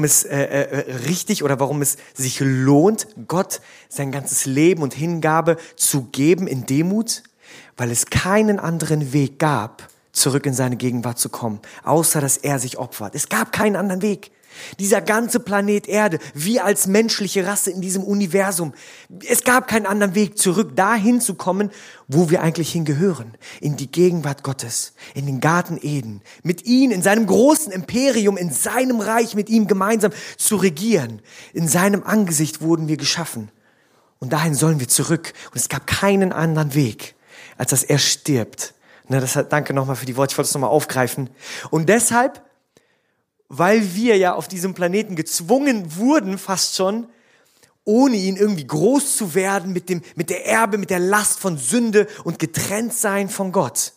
richtig oder warum es sich lohnt, Gott sein ganzes Leben und Hingabe zu geben in Demut. Weil es keinen anderen Weg gab, zurück in seine Gegenwart zu kommen, außer dass er sich opfert. Es gab keinen anderen Weg. Dieser ganze Planet Erde, wir als menschliche Rasse in diesem Universum, es gab keinen anderen Weg, zurück dahin zu kommen, wo wir eigentlich hingehören. In die Gegenwart Gottes, in den Garten Eden, mit ihm, in seinem großen Imperium, in seinem Reich, mit ihm gemeinsam zu regieren. In seinem Angesicht wurden wir geschaffen. Und dahin sollen wir zurück. Und es gab keinen anderen Weg, als dass er stirbt. Danke nochmal für die Worte, ich wollte es nochmal aufgreifen. Und deshalb, weil wir ja auf diesem Planeten gezwungen wurden, fast schon, ohne ihn irgendwie groß zu werden, mit der Erbe, mit der Last von Sünde und getrennt sein von Gott,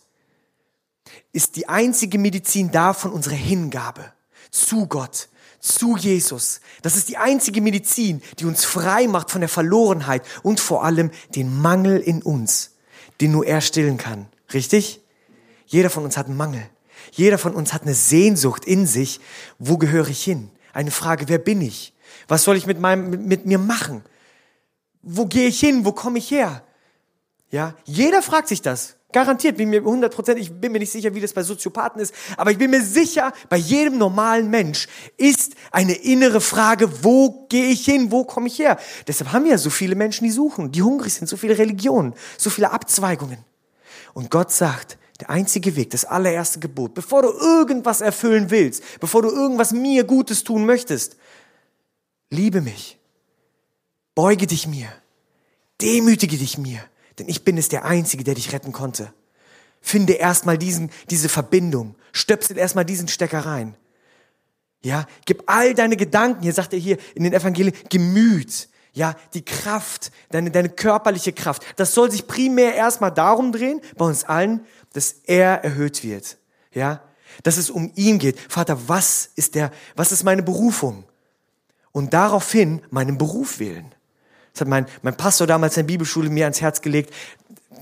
ist die einzige Medizin davon unsere Hingabe zu Gott, zu Jesus. Das ist die einzige Medizin, die uns frei macht von der Verlorenheit und vor allem den Mangel in uns, den nur er stillen kann. Richtig? Jeder von uns hat einen Mangel. Jeder von uns hat eine Sehnsucht in sich. Wo gehöre ich hin? Eine Frage, wer bin ich? Was soll ich mit mir machen? Wo gehe ich hin? Wo komme ich her? Ja, jeder fragt sich das. Garantiert, bin mir 100%, ich bin mir nicht sicher, wie das bei Soziopathen ist, aber ich bin mir sicher, bei jedem normalen Mensch ist eine innere Frage, wo gehe ich hin, wo komme ich her? Deshalb haben wir ja so viele Menschen, die suchen, die hungrig sind, so viele Religionen, so viele Abzweigungen. Und Gott sagt, der einzige Weg, das allererste Gebot, bevor du irgendwas erfüllen willst, bevor du irgendwas mir Gutes tun möchtest, liebe mich, beuge dich mir, demütige dich mir. Denn ich bin es der Einzige, der dich retten konnte. Finde erstmal diese Verbindung. Stöpsel erstmal diesen Stecker rein. Ja, gib all deine Gedanken, hier sagt er hier in den Evangelien, Gemüt. Ja, die Kraft, deine körperliche Kraft. Das soll sich primär erstmal darum drehen, bei uns allen, dass er erhöht wird. Ja, dass es um ihn geht. Vater, was ist meine Berufung? Und daraufhin meinen Beruf wählen. Das hat mein Pastor damals in der Bibelschule mir ans Herz gelegt.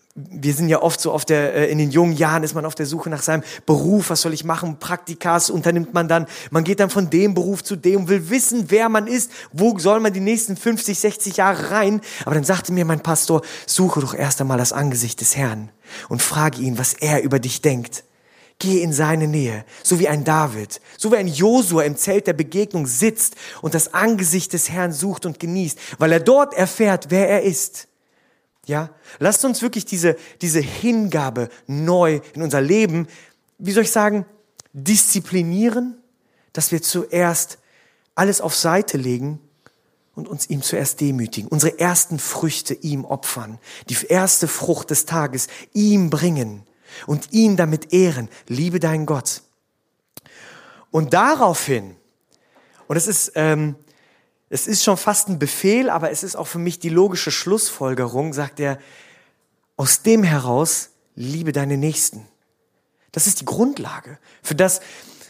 wir sind ja oft so in den jungen Jahren ist man auf der Suche nach seinem Beruf. Was soll ich machen? Praktikas unternimmt man dann. Man geht dann von dem Beruf zu dem, will wissen, wer man ist. Wo soll man die nächsten 50, 60 Jahre rein? Aber dann sagte mir mein Pastor, suche doch erst einmal das Angesicht des Herrn und frage ihn, was er über dich denkt. Geh in seine Nähe, so wie ein David, so wie ein Josua im Zelt der Begegnung sitzt und das Angesicht des Herrn sucht und genießt, weil er dort erfährt, wer er ist. Ja, lasst uns wirklich diese Hingabe neu in unser Leben, wie soll ich sagen, disziplinieren, dass wir zuerst alles auf Seite legen und uns ihm zuerst demütigen, unsere ersten Früchte ihm opfern, die erste Frucht des Tages ihm bringen und ihn damit ehren. Liebe deinen Gott. Und daraufhin, und es ist schon fast ein Befehl, aber es ist auch für mich die logische Schlussfolgerung, sagt er, aus dem heraus liebe deine Nächsten. Das ist die Grundlage für das,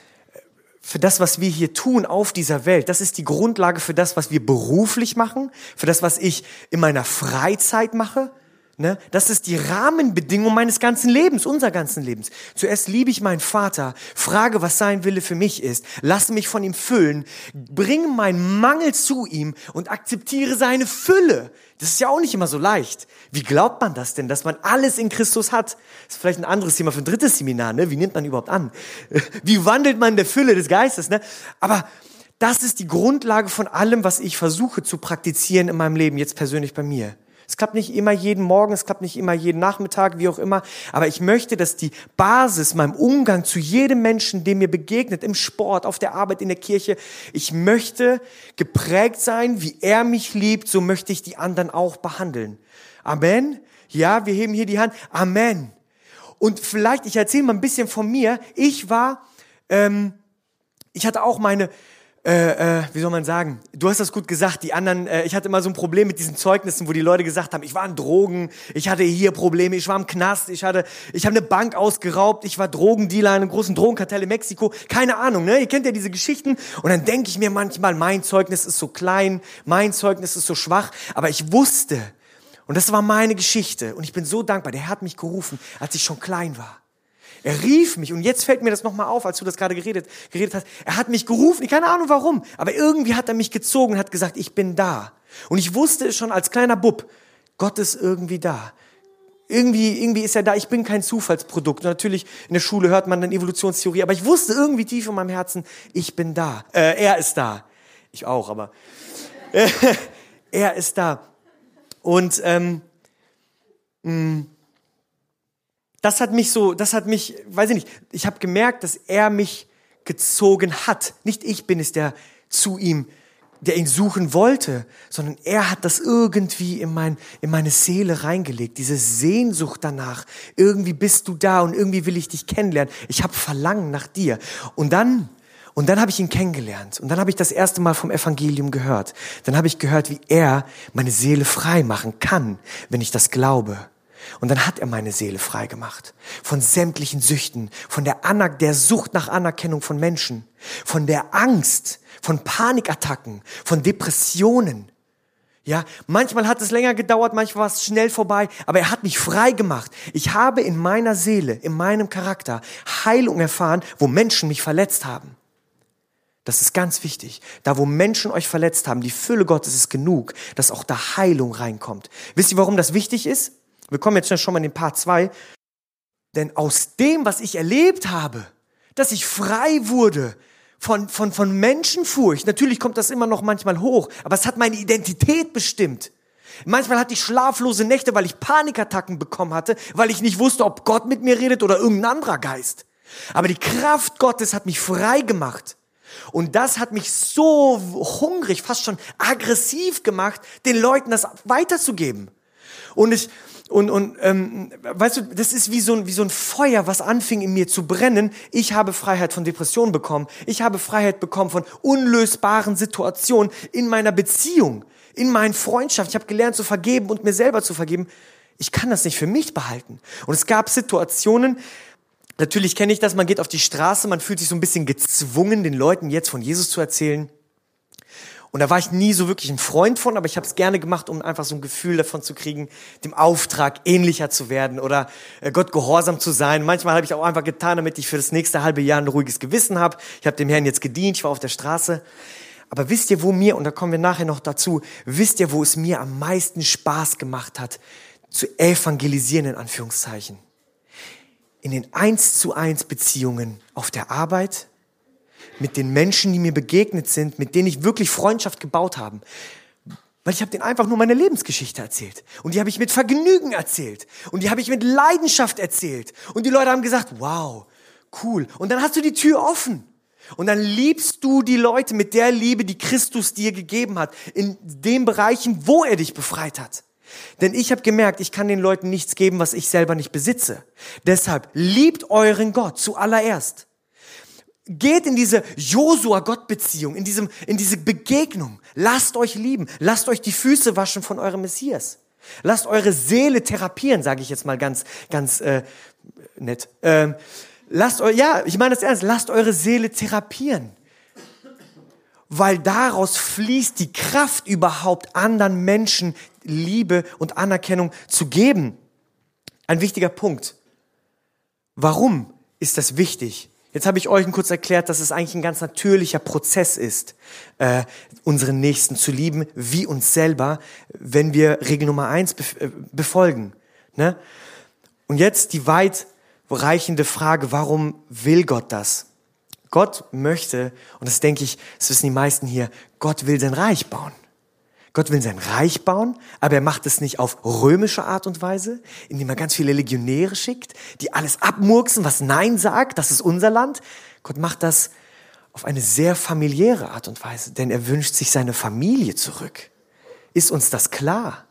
was wir hier tun auf dieser Welt. Das ist die Grundlage für das, was wir beruflich machen, für das, was ich in meiner Freizeit mache. Ne? Das ist die Rahmenbedingung meines ganzen Lebens, unser ganzen Lebens. Zuerst liebe ich meinen Vater, frage, was sein Wille für mich ist, lasse mich von ihm füllen, bringe meinen Mangel zu ihm und akzeptiere seine Fülle. Das ist ja auch nicht immer so leicht. Wie glaubt man das denn, dass man alles in Christus hat? Das ist vielleicht ein anderes Thema für ein drittes Seminar. Ne? Wie nimmt man überhaupt an? Wie wandelt man in der Fülle des Geistes? Ne? Aber das ist die Grundlage von allem, was ich versuche zu praktizieren in meinem Leben, jetzt persönlich bei mir. Es klappt nicht immer jeden Morgen, es klappt nicht immer jeden Nachmittag, wie auch immer. Aber ich möchte, dass die Basis meinem Umgang zu jedem Menschen, der mir begegnet, im Sport, auf der Arbeit, in der Kirche, ich möchte geprägt sein, wie er mich liebt, so möchte ich die anderen auch behandeln. Amen. Ja, wir heben hier die Hand. Amen. Und vielleicht, ich erzähle mal ein bisschen von mir. Ich hatte auch meine... wie soll man sagen? Du hast das gut gesagt. Die anderen, ich hatte immer so ein Problem mit diesen Zeugnissen, wo die Leute gesagt haben, ich war in Drogen, ich hatte hier Probleme, ich war im Knast, ich habe eine Bank ausgeraubt, ich war Drogendealer in einem großen Drogenkartell in Mexiko. Keine Ahnung, ne? Ihr kennt ja diese Geschichten. Und dann denke ich mir manchmal, mein Zeugnis ist so klein, mein Zeugnis ist so schwach. Aber ich wusste, und das war meine Geschichte. Und ich bin so dankbar. Der Herr hat mich gerufen, als ich schon klein war. Er rief mich, und jetzt fällt mir das nochmal auf, als du das gerade geredet hast. Er hat mich gerufen, keine Ahnung warum, aber irgendwie hat er mich gezogen und hat gesagt, ich bin da. Und ich wusste es schon als kleiner Bub, Gott ist irgendwie da. Irgendwie ist er da, ich bin kein Zufallsprodukt. Und natürlich, in der Schule hört man dann Evolutionstheorie, aber ich wusste irgendwie tief in meinem Herzen, ich bin da. Er ist da. Ich auch, aber er ist da. Und das hat mich, weiß ich nicht, ich habe gemerkt, dass er mich gezogen hat. Nicht ich bin es, der ihn suchen wollte, sondern er hat das irgendwie in meine Seele reingelegt. Diese Sehnsucht danach. Irgendwie bist du da und irgendwie will ich dich kennenlernen. Ich habe Verlangen nach dir. Und dann habe ich ihn kennengelernt. Und dann habe ich das erste Mal vom Evangelium gehört. Dann habe ich gehört, wie er meine Seele frei machen kann, wenn ich das glaube. Und dann hat er meine Seele frei gemacht. Von sämtlichen Süchten, von der Sucht nach Anerkennung von Menschen, von der Angst, von Panikattacken, von Depressionen. Ja, manchmal hat es länger gedauert, manchmal war es schnell vorbei, aber er hat mich frei gemacht. Ich habe in meiner Seele, in meinem Charakter Heilung erfahren, wo Menschen mich verletzt haben. Das ist ganz wichtig. Da, wo Menschen euch verletzt haben, die Fülle Gottes ist genug, dass auch da Heilung reinkommt. Wisst ihr, warum das wichtig ist? Wir kommen jetzt schon mal in den Part 2. Denn aus dem, was ich erlebt habe, dass ich frei wurde von Menschenfurcht, natürlich kommt das immer noch manchmal hoch, aber es hat meine Identität bestimmt. Manchmal hatte ich schlaflose Nächte, weil ich Panikattacken bekommen hatte, weil ich nicht wusste, ob Gott mit mir redet oder irgendein anderer Geist. Aber die Kraft Gottes hat mich frei gemacht. Und das hat mich so hungrig, fast schon aggressiv gemacht, den Leuten das weiterzugeben. Weißt du, das ist wie so ein Feuer, was anfing in mir zu brennen. Ich habe Freiheit von Depressionen bekommen. Ich habe Freiheit bekommen von unlösbaren Situationen in meiner Beziehung, in meinen Freundschaften. Ich habe gelernt zu vergeben und mir selber zu vergeben. Ich kann das nicht für mich behalten. Und es gab Situationen, natürlich kenne ich das, man geht auf die Straße, man fühlt sich so ein bisschen gezwungen, den Leuten jetzt von Jesus zu erzählen. Und da war ich nie so wirklich ein Freund von, aber ich habe es gerne gemacht, um einfach so ein Gefühl davon zu kriegen, dem Auftrag ähnlicher zu werden oder Gott gehorsam zu sein. Manchmal habe ich auch einfach getan, damit ich für das nächste halbe Jahr ein ruhiges Gewissen habe. Ich habe dem Herrn jetzt gedient, ich war auf der Straße. Aber wisst ihr, und da kommen wir nachher noch dazu, wisst ihr, wo es mir am meisten Spaß gemacht hat, zu evangelisieren, in Anführungszeichen? In den 1:1 Beziehungen auf der Arbeit, mit den Menschen, die mir begegnet sind, mit denen ich wirklich Freundschaft gebaut habe. Weil ich habe denen einfach nur meine Lebensgeschichte erzählt. Und die habe ich mit Vergnügen erzählt. Und die habe ich mit Leidenschaft erzählt. Und die Leute haben gesagt, wow, cool. Und dann hast du die Tür offen. Und dann liebst du die Leute mit der Liebe, die Christus dir gegeben hat. In den Bereichen, wo er dich befreit hat. Denn ich habe gemerkt, ich kann den Leuten nichts geben, was ich selber nicht besitze. Deshalb liebt euren Gott zuallererst. Geht in diese Josua-Gott-Beziehung, in diese Begegnung. Lasst euch lieben. Lasst euch die Füße waschen von eurem Messias. Lasst eure Seele therapieren, sage ich jetzt mal ganz nett. Ich meine das ernst. Lasst eure Seele therapieren. Weil daraus fließt die Kraft, überhaupt anderen Menschen Liebe und Anerkennung zu geben. Ein wichtiger Punkt. Warum ist das wichtig? Jetzt habe ich euch kurz erklärt, dass es eigentlich ein ganz natürlicher Prozess ist, unseren Nächsten zu lieben, wie uns selber, wenn wir Regel Nummer 1 befolgen. Ne? Und jetzt die weitreichende Frage, warum will Gott das? Gott möchte, und das denke ich, das wissen die meisten hier, Gott will sein Reich bauen. Gott will sein Reich bauen, aber er macht es nicht auf römische Art und Weise, indem er ganz viele Legionäre schickt, die alles abmurksen, was Nein sagt, das ist unser Land. Gott macht das auf eine sehr familiäre Art und Weise, denn er wünscht sich seine Familie zurück. Ist uns das klar?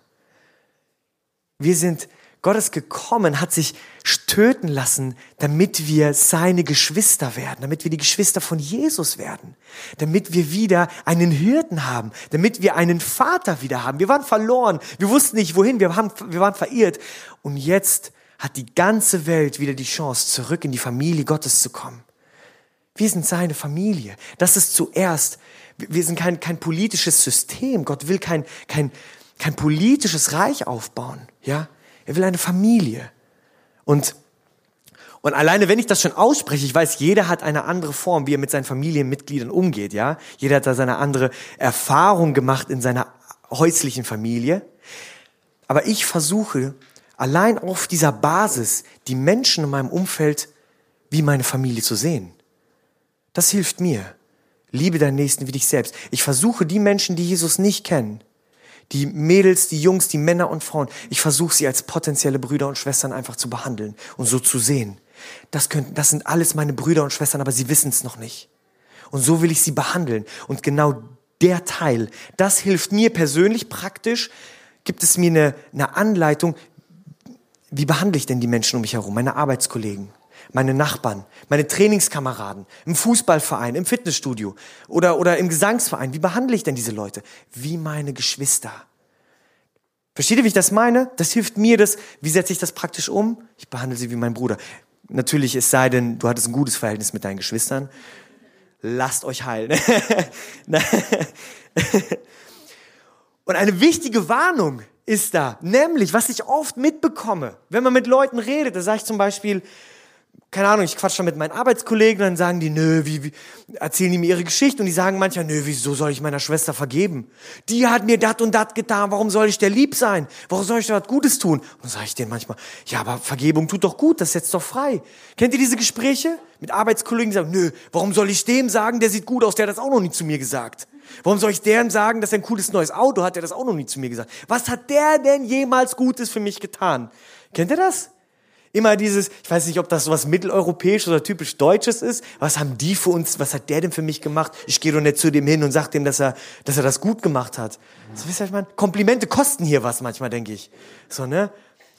Gott ist gekommen, hat sich töten lassen, damit wir seine Geschwister werden, damit wir die Geschwister von Jesus werden, damit wir wieder einen Hirten haben, damit wir einen Vater wieder haben. Wir waren verloren, wir wussten nicht wohin, wir waren verirrt. Und jetzt hat die ganze Welt wieder die Chance, zurück in die Familie Gottes zu kommen. Wir sind seine Familie. Das ist zuerst, wir sind kein politisches System. Gott will kein politisches Reich aufbauen, ja. Er will eine Familie. Und alleine, wenn ich das schon ausspreche, ich weiß, jeder hat eine andere Form, wie er mit seinen Familienmitgliedern umgeht, ja. Jeder hat da seine andere Erfahrung gemacht in seiner häuslichen Familie. Aber ich versuche, allein auf dieser Basis, die Menschen in meinem Umfeld wie meine Familie zu sehen. Das hilft mir. Liebe deinen Nächsten wie dich selbst. Ich versuche, die Menschen, die Jesus nicht kennen, die Mädels, die Jungs, die Männer und Frauen, ich versuche sie als potenzielle Brüder und Schwestern einfach zu behandeln und so zu sehen. Das sind alles meine Brüder und Schwestern, aber sie wissen es noch nicht. Und so will ich sie behandeln. Und genau der Teil, das hilft mir persönlich praktisch, gibt es mir eine Anleitung, wie behandle ich denn die Menschen um mich herum, meine Arbeitskollegen, meine Nachbarn, meine Trainingskameraden, im Fußballverein, im Fitnessstudio oder im Gesangsverein. Wie behandle ich denn diese Leute? Wie meine Geschwister. Versteht ihr, wie ich das meine? Das hilft mir, wie setze ich das praktisch um? Ich behandle sie wie mein Bruder. Natürlich, es sei denn, du hattest ein gutes Verhältnis mit deinen Geschwistern. Lasst euch heilen. Und eine wichtige Warnung ist da, nämlich, was ich oft mitbekomme, wenn man mit Leuten redet, da sage ich zum Beispiel, keine Ahnung, ich quatsche mit meinen Arbeitskollegen, dann sagen die, erzählen die mir ihre Geschichte und die sagen manchmal, wieso soll ich meiner Schwester vergeben? Die hat mir dat und dat getan, warum soll ich der lieb sein? Warum soll ich da was Gutes tun? Und dann sage ich denen manchmal, ja, aber Vergebung tut doch gut, das setzt doch frei. Kennt ihr diese Gespräche mit Arbeitskollegen, die sagen, warum soll ich dem sagen, der sieht gut aus, der hat das auch noch nie zu mir gesagt? Warum soll ich dem sagen, dass er ein cooles neues Auto hat, der das auch noch nie zu mir gesagt? Was hat der denn jemals Gutes für mich getan? Kennt ihr das? Immer dieses, ich weiß nicht, ob das so was mitteleuropäisches oder typisch Deutsches ist. Was haben die für uns, was hat der denn für mich gemacht? Ich gehe doch nicht zu dem hin und sag dem, dass er das gut gemacht hat. So, wisst ihr, was ich meine? Komplimente kosten hier was manchmal, denke ich. So, ne?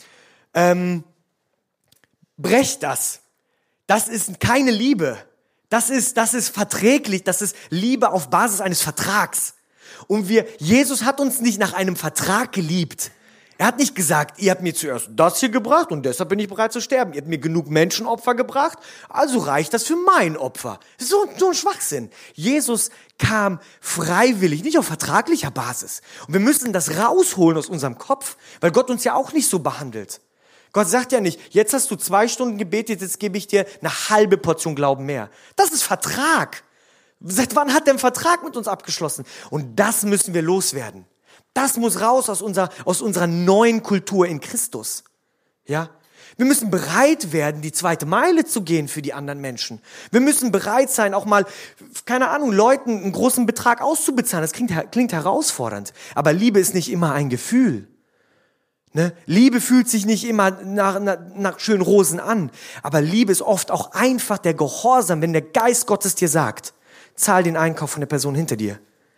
Brecht das. Das ist keine Liebe. Das ist verträglich. Das ist Liebe auf Basis eines Vertrags. Und Jesus hat uns nicht nach einem Vertrag geliebt. Er hat nicht gesagt, ihr habt mir zuerst das hier gebracht und deshalb bin ich bereit zu sterben. Ihr habt mir genug Menschenopfer gebracht, also reicht das für mein Opfer. So ein Schwachsinn. Jesus kam freiwillig, nicht auf vertraglicher Basis. Und wir müssen das rausholen aus unserem Kopf, weil Gott uns ja auch nicht so behandelt. Gott sagt ja nicht, jetzt hast du 2 Stunden gebetet, jetzt gebe ich dir eine halbe Portion Glauben mehr. Das ist Vertrag. Seit wann hat der einen Vertrag mit uns abgeschlossen? Und das müssen wir loswerden. Das muss raus aus unserer neuen Kultur in Christus. Ja? Wir müssen bereit werden, die 2. Meile zu gehen für die anderen Menschen. Wir müssen bereit sein, auch mal, keine Ahnung, Leuten einen großen Betrag auszubezahlen. Das klingt herausfordernd. Aber Liebe ist nicht immer ein Gefühl. Ne? Liebe fühlt sich nicht immer nach schönen Rosen an. Aber Liebe ist oft auch einfach der Gehorsam, wenn der Geist Gottes dir sagt, zahl den Einkauf von der Person hinter dir.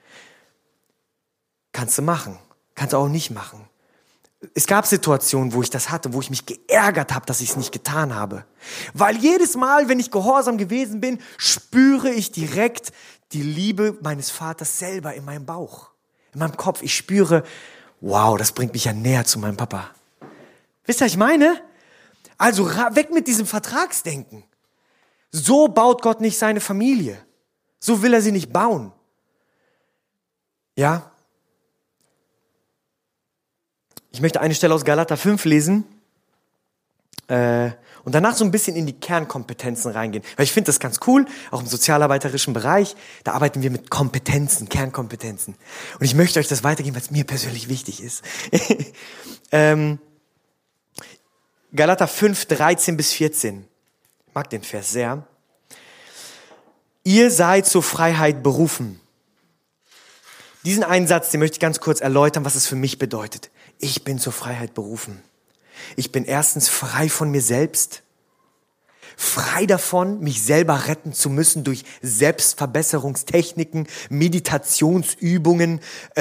Kannst du machen, kannst du auch nicht machen. Es gab Situationen, wo ich das hatte, wo ich mich geärgert habe, dass ich es nicht getan habe. Weil jedes Mal, wenn ich gehorsam gewesen bin, spüre ich direkt die Liebe meines Vaters selber in meinem Bauch, in meinem Kopf. Ich spüre, wow, das bringt mich ja näher zu meinem Papa. Wisst ihr, was ich meine? Also weg mit diesem Vertragsdenken. So baut Gott nicht seine Familie. So will er sie nicht bauen. Ja? Ich möchte eine Stelle aus Galater 5 lesen und danach so ein bisschen in die Kernkompetenzen reingehen. Weil ich finde das ganz cool, auch im sozialarbeiterischen Bereich, da arbeiten wir mit Kompetenzen, Kernkompetenzen. Und ich möchte euch das weitergeben, weil es mir persönlich wichtig ist. Galater 5, 13 bis 14. Ich mag den Vers sehr. Ihr seid zur Freiheit berufen. Diesen einen Satz, den möchte ich ganz kurz erläutern, was es für mich bedeutet. Ich bin zur Freiheit berufen. Ich bin erstens frei von mir selbst, frei davon, mich selber retten zu müssen durch Selbstverbesserungstechniken, Meditationsübungen,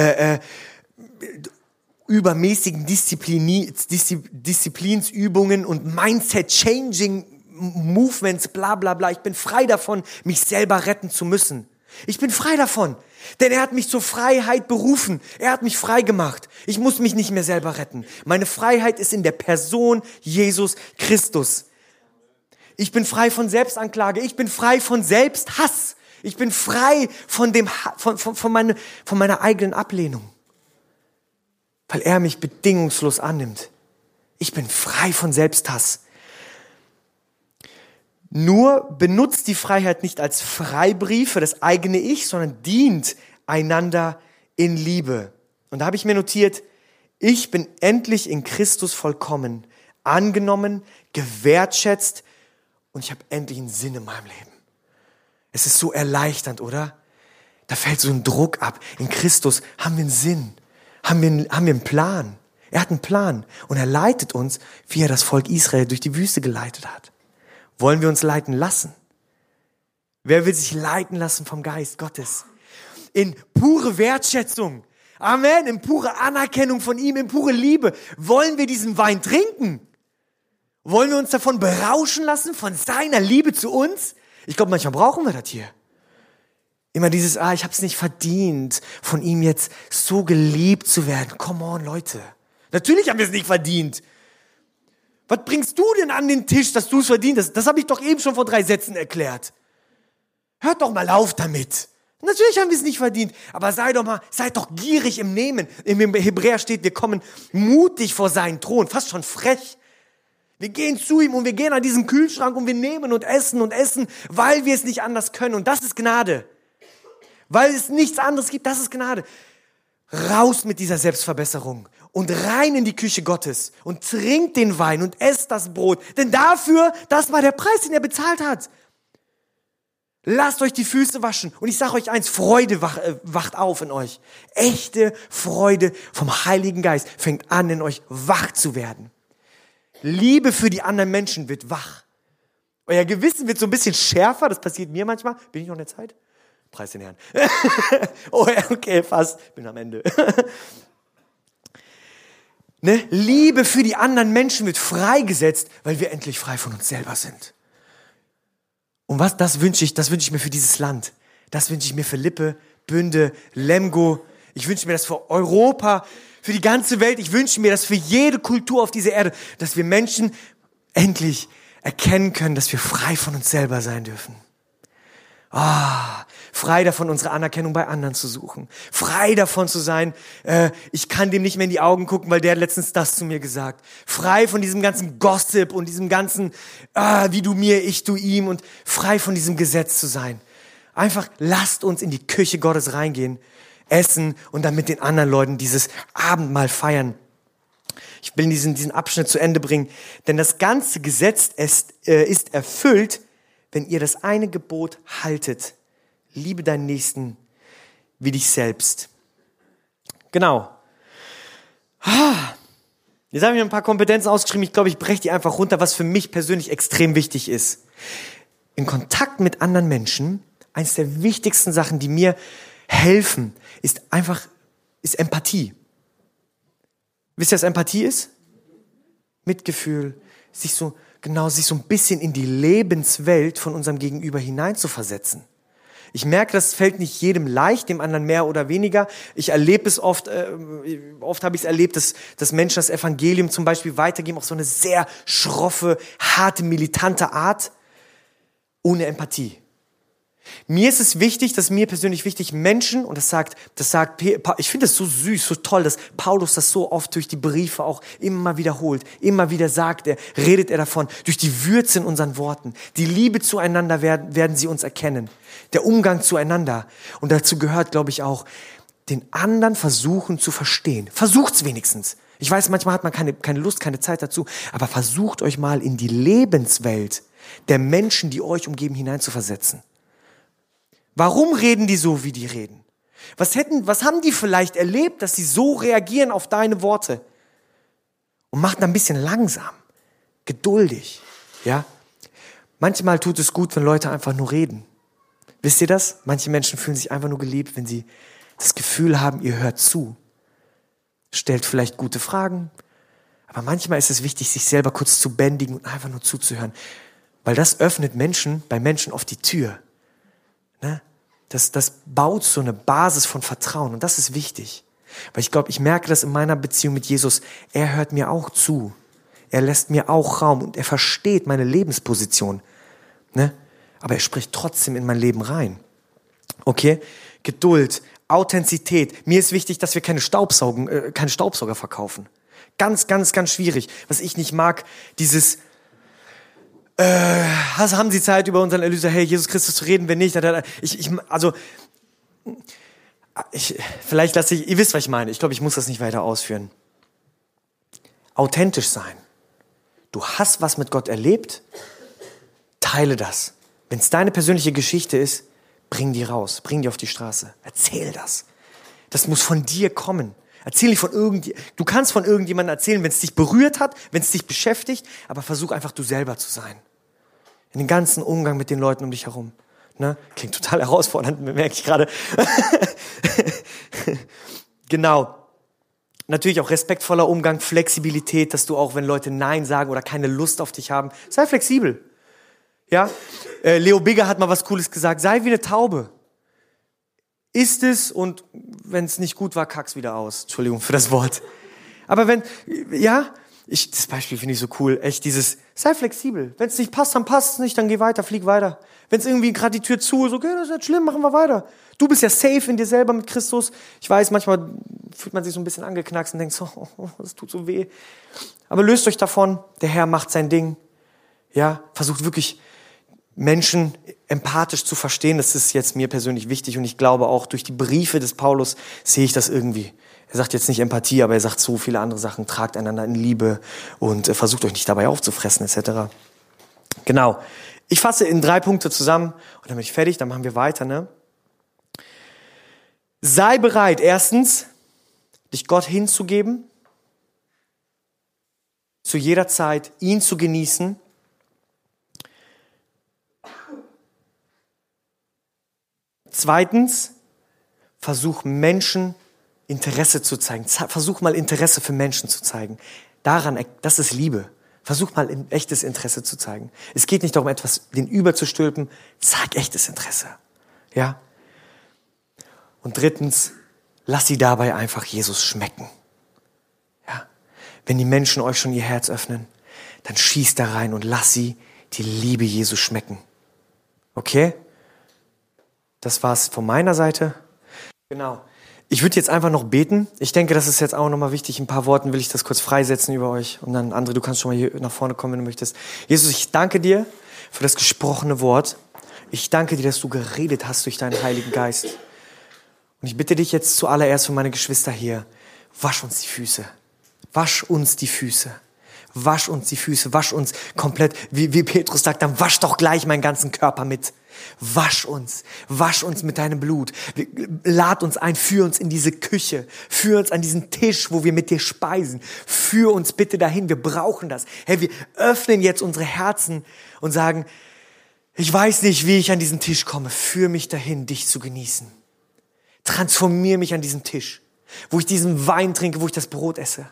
übermäßigen Disziplinsübungen und Mindset-Changing Movements, bla bla bla. Ich bin frei davon, mich selber retten zu müssen. Ich bin frei davon, denn er hat mich zur Freiheit berufen. Er hat mich frei gemacht. Ich muss mich nicht mehr selber retten. Meine Freiheit ist in der Person Jesus Christus. Ich bin frei von Selbstanklage. Ich bin frei von Selbsthass. Ich bin frei von meiner eigenen Ablehnung, weil er mich bedingungslos annimmt. Ich bin frei von Selbsthass. Nur benutzt die Freiheit nicht als Freibrief für das eigene Ich, sondern dient einander in Liebe. Und da habe ich mir notiert, ich bin endlich in Christus vollkommen, angenommen, gewertschätzt und ich habe endlich einen Sinn in meinem Leben. Es ist so erleichternd, oder? Da fällt so ein Druck ab. In Christus haben wir einen Sinn, haben wir einen Plan. Er hat einen Plan und er leitet uns, wie er das Volk Israel durch die Wüste geleitet hat. Wollen wir uns leiten lassen? Wer will sich leiten lassen vom Geist Gottes? In pure Wertschätzung. Amen. In pure Anerkennung von ihm, in pure Liebe. Wollen wir diesen Wein trinken? Wollen wir uns davon berauschen lassen, von seiner Liebe zu uns? Ich glaube, manchmal brauchen wir das hier. Immer dieses, ich habe es nicht verdient, von ihm jetzt so geliebt zu werden. Come on, Leute. Natürlich haben wir es nicht verdient. Was bringst du denn an den Tisch, dass du es verdient hast? Das habe ich doch eben schon vor 3 Sätzen erklärt. Hört doch mal auf damit. Natürlich haben wir es nicht verdient, aber seid doch gierig im Nehmen. Im Hebräer steht, wir kommen mutig vor seinen Thron, fast schon frech. Wir gehen zu ihm und wir gehen an diesen Kühlschrank und wir nehmen und essen, weil wir es nicht anders können. Und das ist Gnade. Weil es nichts anderes gibt, das ist Gnade. Raus mit dieser Selbstverbesserung und rein in die Küche Gottes und trinkt den Wein und esst das Brot. Denn dafür, das war der Preis, den er bezahlt hat. Lasst euch die Füße waschen. Und ich sage euch eins, Freude wacht auf in euch. Echte Freude vom Heiligen Geist fängt an, in euch wach zu werden. Liebe für die anderen Menschen wird wach. Euer Gewissen wird so ein bisschen schärfer, das passiert mir manchmal. Bin ich noch in der Zeit? Preis den Herrn. Oh ja, okay, fast. Bin am Ende. Ne? Liebe für die anderen Menschen wird freigesetzt, weil wir endlich frei von uns selber sind. Und das wünsche ich mir für dieses Land. Das wünsche ich mir für Lippe, Bünde, Lemgo. Ich wünsche mir das für Europa, für die ganze Welt. Ich wünsche mir, dass für jede Kultur auf dieser Erde, dass wir Menschen endlich erkennen können, dass wir frei von uns selber sein dürfen. Frei davon, unsere Anerkennung bei anderen zu suchen. Frei davon zu sein, ich kann dem nicht mehr in die Augen gucken, weil der hat letztens das zu mir gesagt. Frei von diesem ganzen Gossip und diesem ganzen, wie du mir, ich du ihm, und frei von diesem Gesetz zu sein. Einfach lasst uns in die Küche Gottes reingehen, essen und dann mit den anderen Leuten dieses Abendmahl feiern. Ich will diesen Abschnitt zu Ende bringen, denn das ganze Gesetz ist erfüllt, wenn ihr das eine Gebot haltet. Liebe deinen Nächsten wie dich selbst. Genau. Jetzt habe ich mir ein paar Kompetenzen ausgeschrieben. Ich glaube, ich breche die einfach runter, was für mich persönlich extrem wichtig ist. In Kontakt mit anderen Menschen, eines der wichtigsten Sachen, die mir helfen, ist Empathie. Wisst ihr, was Empathie ist? Mitgefühl, sich so ein bisschen in die Lebenswelt von unserem Gegenüber hineinzuversetzen. Ich merke, das fällt nicht jedem leicht, dem anderen mehr oder weniger. Ich erlebe es oft habe ich es erlebt, dass Menschen das Evangelium zum Beispiel weitergeben auf so eine sehr schroffe, harte, militante Art, ohne Empathie. Mir ist es wichtig, das ist mir persönlich wichtig, Menschen, und das sagt, ich finde es so süß, so toll, dass Paulus das so oft durch die Briefe auch immer wiederholt, immer wieder redet er davon, durch die Würze in unseren Worten, die Liebe zueinander werden sie uns erkennen, der Umgang zueinander. Und dazu gehört, glaube ich, auch, den anderen versuchen zu verstehen. Versucht's wenigstens. Ich weiß, manchmal hat man keine Lust, keine Zeit dazu, aber versucht euch mal in die Lebenswelt der Menschen, die euch umgeben, hineinzuversetzen. Warum reden die so, wie die reden? Was haben die vielleicht erlebt, dass sie so reagieren auf deine Worte? Und macht ein bisschen langsam, geduldig, ja? Manchmal tut es gut, wenn Leute einfach nur reden. Wisst ihr das? Manche Menschen fühlen sich einfach nur geliebt, wenn sie das Gefühl haben, ihr hört zu. Stellt vielleicht gute Fragen, aber manchmal ist es wichtig, sich selber kurz zu bändigen und einfach nur zuzuhören. Weil das öffnet bei Menschen oft die Tür. Ne? Das baut so eine Basis von Vertrauen und das ist wichtig. Weil ich merke das in meiner Beziehung mit Jesus. Er hört mir auch zu. Er lässt mir auch Raum und er versteht meine Lebensposition. Ne? Aber er spricht trotzdem in mein Leben rein. Okay? Geduld, Authentizität. Mir ist wichtig, dass wir keine Staubsauger verkaufen. Ganz, ganz, ganz schwierig. Was ich nicht mag, dieses haben Sie Zeit, über unseren Erlöser, hey, Jesus Christus zu reden? Wenn nicht, vielleicht ihr wisst, was ich meine. Ich glaube, ich muss das nicht weiter ausführen. Authentisch sein. Du hast was mit Gott erlebt, teile das. Wenn es deine persönliche Geschichte ist, bring die raus, bring die auf die Straße. Erzähl das. Das muss von dir kommen. Erzähl nicht von irgendjemandem. Du kannst von irgendjemandem erzählen, wenn es dich berührt hat, wenn es dich beschäftigt, aber versuch einfach du selber zu sein. In den ganzen Umgang mit den Leuten um dich herum. Ne? Klingt total herausfordernd, merke ich gerade. Genau. Natürlich auch respektvoller Umgang, Flexibilität, dass du auch, wenn Leute Nein sagen oder keine Lust auf dich haben, sei flexibel. Ja? Leo Bigger hat mal was Cooles gesagt, sei wie eine Taube. Isst es und wenn es nicht gut war, kack's wieder aus. Entschuldigung für das Wort. Aber das Beispiel finde ich so cool. Echt sei flexibel. Wenn es nicht passt, dann passt es nicht, dann geh weiter, flieg weiter. Wenn es irgendwie gerade die Tür zu ist, okay, das ist nicht schlimm, machen wir weiter. Du bist ja safe in dir selber mit Christus. Ich weiß, manchmal fühlt man sich so ein bisschen angeknackst und denkt so, das tut so weh. Aber löst euch davon, der Herr macht sein Ding. Ja, versucht wirklich Menschen empathisch zu verstehen. Das ist jetzt mir persönlich wichtig und ich glaube auch durch die Briefe des Paulus sehe ich das irgendwie. Er sagt jetzt nicht Empathie, aber er sagt so viele andere Sachen. Tragt einander in Liebe und versucht euch nicht dabei aufzufressen etc. Genau. Ich fasse in 3 Punkte zusammen und dann bin ich fertig, dann machen wir weiter. Ne? Sei bereit, erstens, dich Gott hinzugeben, zu jeder Zeit, ihn zu genießen. Zweitens, versuch Menschen Interesse zu zeigen. Versuch mal Interesse für Menschen zu zeigen. Das ist Liebe. Versuch mal ein echtes Interesse zu zeigen. Es geht nicht darum, etwas den überzustülpen. Zeig echtes Interesse. Ja? Und drittens, lass sie dabei einfach Jesus schmecken. wenn die Menschen euch schon ihr Herz öffnen, dann schießt da rein und lasst sie die Liebe Jesu schmecken. Okay? Das war's von meiner Seite. Genau. Ich würde jetzt einfach noch beten. Ich denke, das ist jetzt auch nochmal wichtig. In ein paar Worten will ich das kurz freisetzen über euch. Und dann, André, du kannst schon mal hier nach vorne kommen, wenn du möchtest. Jesus, ich danke dir für das gesprochene Wort. Ich danke dir, dass du geredet hast durch deinen Heiligen Geist. Und ich bitte dich jetzt zuallererst für meine Geschwister hier, wasch uns die Füße. Wasch uns die Füße. Wasch uns die Füße. Wasch uns komplett. Wie Petrus sagt, dann wasch doch gleich meinen ganzen Körper mit. Wasch uns mit deinem Blut. Lad uns ein, führ uns in diese Küche. Führ uns an diesen Tisch, wo wir mit dir speisen. Führ uns bitte dahin, wir brauchen das. Hey, wir öffnen jetzt unsere Herzen und sagen, ich weiß nicht, wie ich an diesen Tisch komme. Führ mich dahin, dich zu genießen. Transformier mich an diesen Tisch, wo ich diesen Wein trinke, wo ich das Brot esse.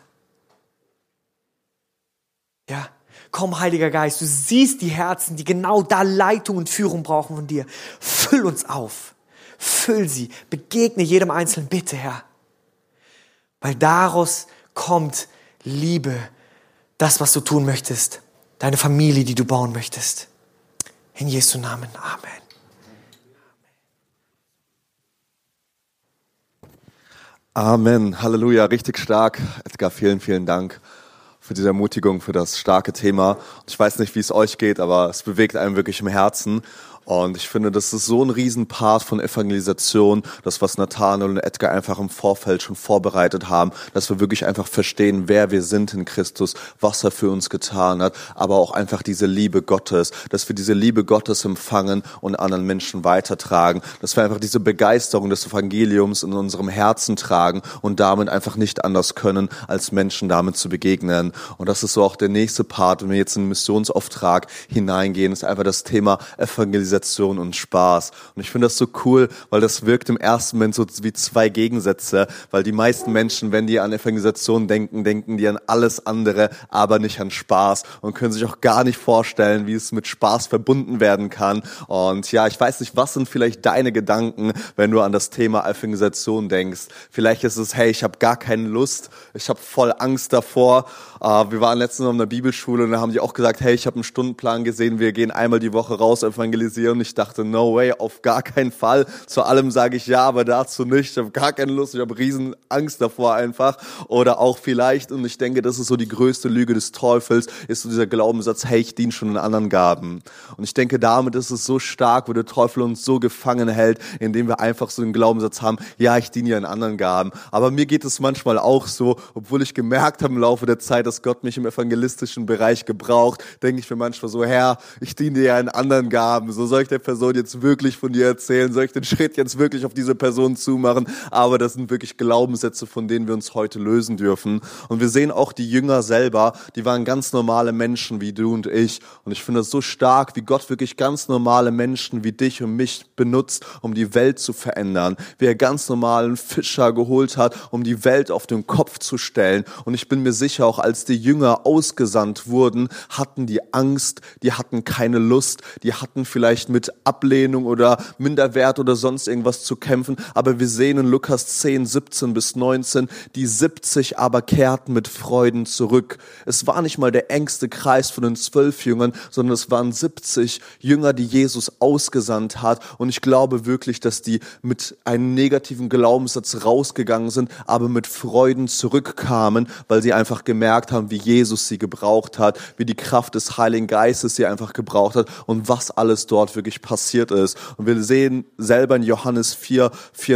Ja, komm, Heiliger Geist, du siehst die Herzen, die genau da Leitung und Führung brauchen von dir. Füll uns auf, füll sie, begegne jedem Einzelnen, bitte, Herr. Weil daraus kommt Liebe, das, was du tun möchtest, deine Familie, die du bauen möchtest. In Jesu Namen, Amen. Amen, Halleluja, richtig stark. Edgar, vielen, vielen Dank für diese Ermutigung, für das starke Thema. Und ich weiß nicht, wie es euch geht, aber es bewegt einem wirklich im Herzen. Und ich finde, das ist so ein Riesenpart von Evangelisation, das, was Nathanael und Edgar einfach im Vorfeld schon vorbereitet haben, dass wir wirklich einfach verstehen, wer wir sind in Christus, was er für uns getan hat, aber auch einfach diese Liebe Gottes, dass wir diese Liebe Gottes empfangen und anderen Menschen weitertragen, dass wir einfach diese Begeisterung des Evangeliums in unserem Herzen tragen und damit einfach nicht anders können, als Menschen damit zu begegnen. Und das ist so auch der nächste Part, wenn wir jetzt in den Missionsauftrag hineingehen, ist einfach das Thema Evangelisation und Spaß. Und ich finde das so cool, weil das wirkt im ersten Moment so wie zwei Gegensätze, weil die meisten Menschen, wenn die an Evangelisation denken, denken die an alles andere, aber nicht an Spaß und können sich auch gar nicht vorstellen, wie es mit Spaß verbunden werden kann. Und ja, ich weiß nicht, was sind vielleicht deine Gedanken, wenn du an das Thema Evangelisation denkst? Vielleicht ist es, hey, ich habe gar keine Lust, ich habe voll Angst davor. Wir waren letztens noch in der Bibelschule und da haben die auch gesagt, hey, ich habe einen Stundenplan gesehen, wir gehen einmal die Woche raus evangelisieren. Und ich dachte, no way, auf gar keinen Fall. Zu allem sage ich ja, aber dazu nicht. Ich habe gar keine Lust, ich habe riesen Angst davor einfach. Oder auch vielleicht, und ich denke, das ist so die größte Lüge des Teufels, ist so dieser Glaubenssatz, hey, ich diene schon in anderen Gaben. Und ich denke, damit ist es so stark, wo der Teufel uns so gefangen hält, indem wir einfach so einen Glaubenssatz haben, ja, ich diene ja in anderen Gaben. Aber mir geht es manchmal auch so, obwohl ich gemerkt habe im Laufe der Zeit, dass Gott mich im evangelistischen Bereich gebraucht, denke ich mir manchmal so, Herr, ich diene dir ja in anderen Gaben. So soll ich der Person jetzt wirklich von dir erzählen? Soll ich den Schritt jetzt wirklich auf diese Person zumachen? Aber das sind wirklich Glaubenssätze, von denen wir uns heute lösen dürfen. Und wir sehen auch die Jünger selber, die waren ganz normale Menschen wie du und ich. Und ich finde es so stark, wie Gott wirklich ganz normale Menschen wie dich und mich benutzt, um die Welt zu verändern. Wie er ganz normalen Fischer geholt hat, um die Welt auf den Kopf zu stellen. Und ich bin mir sicher, auch als die Jünger ausgesandt wurden, hatten die Angst, die hatten keine Lust, die hatten vielleicht mit Ablehnung oder Minderwert oder sonst irgendwas zu kämpfen. Aber wir sehen in Lukas 10, 17 bis 19, die 70 aber kehrten mit Freuden zurück. Es war nicht mal der engste Kreis von den 12 Jüngern, sondern es waren 70 Jünger, die Jesus ausgesandt hat. Und ich glaube wirklich, dass die mit einem negativen Glaubenssatz rausgegangen sind, aber mit Freuden zurückkamen, weil sie einfach gemerkt haben, wie Jesus sie gebraucht hat, wie die Kraft des Heiligen Geistes sie einfach gebraucht hat und was alles dort wirklich passiert ist. Und wir sehen selber in Johannes 4,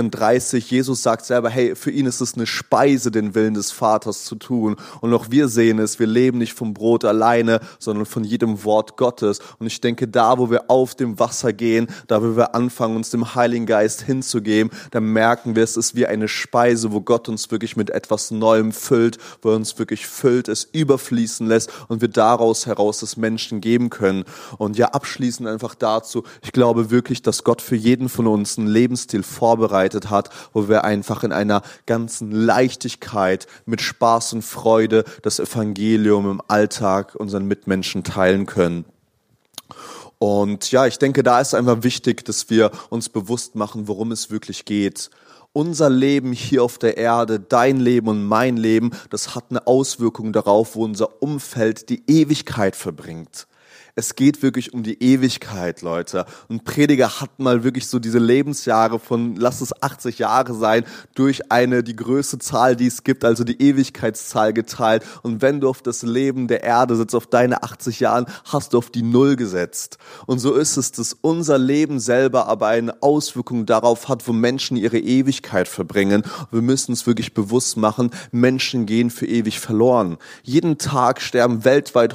34, Jesus sagt selber, hey, für ihn ist es eine Speise, den Willen des Vaters zu tun. Und auch wir sehen es, wir leben nicht vom Brot alleine, sondern von jedem Wort Gottes. Und ich denke, da, wo wir auf dem Wasser gehen, da, wo wir anfangen, uns dem Heiligen Geist hinzugeben, dann merken wir, es ist wie eine Speise, wo Gott uns wirklich mit etwas Neuem füllt, wo er uns wirklich füllt, es überfließen lässt und wir daraus heraus das Menschen geben können. Und ja, abschließend einfach dazu, ich glaube wirklich, dass Gott für jeden von uns einen Lebensstil vorbereitet hat, wo wir einfach in einer ganzen Leichtigkeit, mit Spaß und Freude das Evangelium im Alltag unseren Mitmenschen teilen können. Und ja, ich denke, da ist einfach wichtig, dass wir uns bewusst machen, worum es wirklich geht. Unser Leben hier auf der Erde, dein Leben und mein Leben, das hat eine Auswirkung darauf, wo unser Umfeld die Ewigkeit verbringt. Es geht wirklich um die Ewigkeit, Leute. Und Prediger hat mal wirklich so diese Lebensjahre von, lass es 80 Jahre sein, durch die größte Zahl, die es gibt, also die Ewigkeitszahl geteilt. Und wenn du auf das Leben der Erde sitzt, auf deine 80 Jahren, hast du auf die Null gesetzt. Und so ist es, dass unser Leben selber aber eine Auswirkung darauf hat, wo Menschen ihre Ewigkeit verbringen. Wir müssen uns wirklich bewusst machen, Menschen gehen für ewig verloren. Jeden Tag sterben weltweit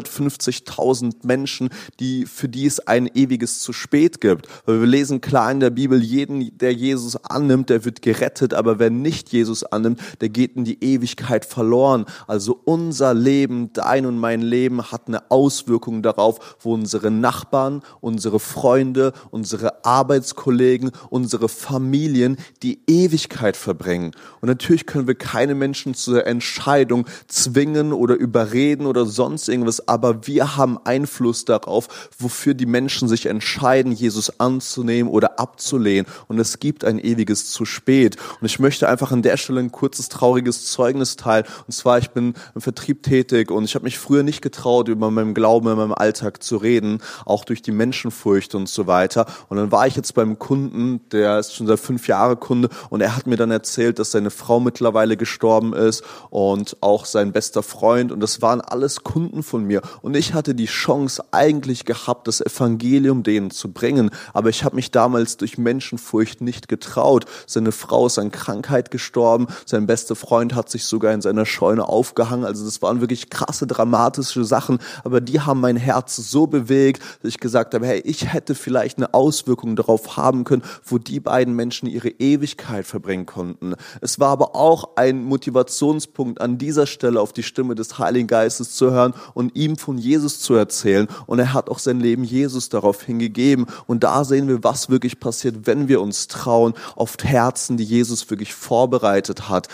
150.000 Menschen, für die es ein ewiges zu spät gibt. Weil wir lesen klar in der Bibel, jeden, der Jesus annimmt, der wird gerettet, aber wer nicht Jesus annimmt, der geht in die Ewigkeit verloren. Also unser Leben, dein und mein Leben hat eine Auswirkung darauf, wo unsere Nachbarn, unsere Freunde, unsere Arbeitskollegen, unsere Familien die Ewigkeit verbringen. Und natürlich können wir keine Menschen zur Entscheidung zwingen oder überreden oder sonst irgendwas, aber wir haben Einfluss darauf, wofür die Menschen sich entscheiden, Jesus anzunehmen oder abzulehnen. Und es gibt ein ewiges zu spät. Und ich möchte einfach an der Stelle ein kurzes, trauriges Zeugnis teilen. Und zwar, ich bin im Vertrieb tätig und ich habe mich früher nicht getraut, über meinen Glauben in meinem Alltag zu reden, auch durch die Menschenfurcht und so weiter. Und dann war ich jetzt beim Kunden, der ist schon seit 5 Jahren Kunde, und er hat mir dann erzählt, dass seine Frau mittlerweile gestorben ist und auch sein bester Freund. Und das waren alles Kunden von mir. Und ich hatte die Chance eigentlich gehabt, das Evangelium denen zu bringen. Aber ich habe mich damals durch Menschenfurcht nicht getraut. Seine Frau ist an Krankheit gestorben. Sein bester Freund hat sich sogar in seiner Scheune aufgehangen. Also das waren wirklich krasse, dramatische Sachen. Aber die haben mein Herz so bewegt, dass ich gesagt habe, hey, ich hätte vielleicht eine Auswirkung darauf haben können, wo die beiden Menschen ihre Ewigkeit verbringen konnten. Es war aber auch ein Motivationspunkt, an dieser Stelle auf die Stimme des Heiligen Geistes zu hören und ihm von Jesus zu erzählen. Und er hat auch sein Leben Jesus darauf hingegeben. Und da sehen wir, was wirklich passiert, wenn wir uns trauen, auf Herzen, die Jesus wirklich vorbereitet hat,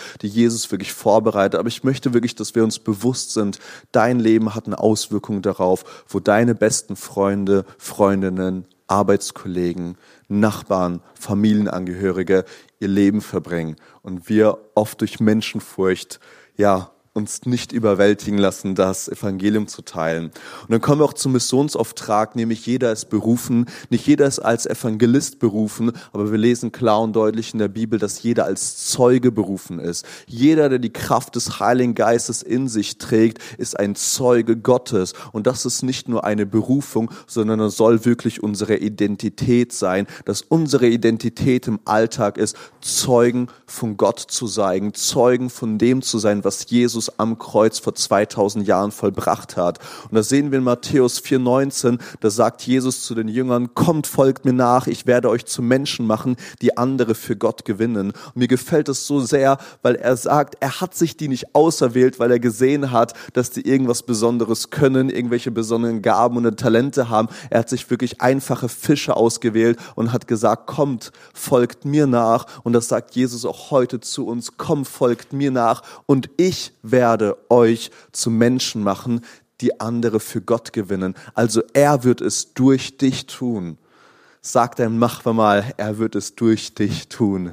Aber ich möchte wirklich, dass wir uns bewusst sind, dein Leben hat eine Auswirkung darauf, wo deine besten Freunde, Freundinnen, Arbeitskollegen, Nachbarn, Familienangehörige ihr Leben verbringen. Und wir oft durch Menschenfurcht, uns nicht überwältigen lassen, das Evangelium zu teilen. Und dann kommen wir auch zum Missionsauftrag, nämlich jeder ist berufen, nicht jeder ist als Evangelist berufen, aber wir lesen klar und deutlich in der Bibel, dass jeder als Zeuge berufen ist. Jeder, der die Kraft des Heiligen Geistes in sich trägt, ist ein Zeuge Gottes. Und das ist nicht nur eine Berufung, sondern es soll wirklich unsere Identität sein, dass unsere Identität im Alltag ist, Zeugen von Gott zu sein, Zeugen von dem zu sein, was Jesus am Kreuz vor 2000 Jahren vollbracht hat. Und da sehen wir in Matthäus 4,19, da sagt Jesus zu den Jüngern, kommt, folgt mir nach, ich werde euch zu Menschen machen, die andere für Gott gewinnen. Und mir gefällt es so sehr, weil er sagt, er hat sich die nicht auserwählt, weil er gesehen hat, dass die irgendwas Besonderes können, irgendwelche besonderen Gaben und Talente haben. Er hat sich wirklich einfache Fische ausgewählt und hat gesagt, kommt, folgt mir nach. Und das sagt Jesus auch heute zu uns, kommt, folgt mir nach und ich werde euch zu Menschen machen, die andere für Gott gewinnen. Also er wird es durch dich tun. Sag deinem Nachbarn mal, er wird es durch dich tun.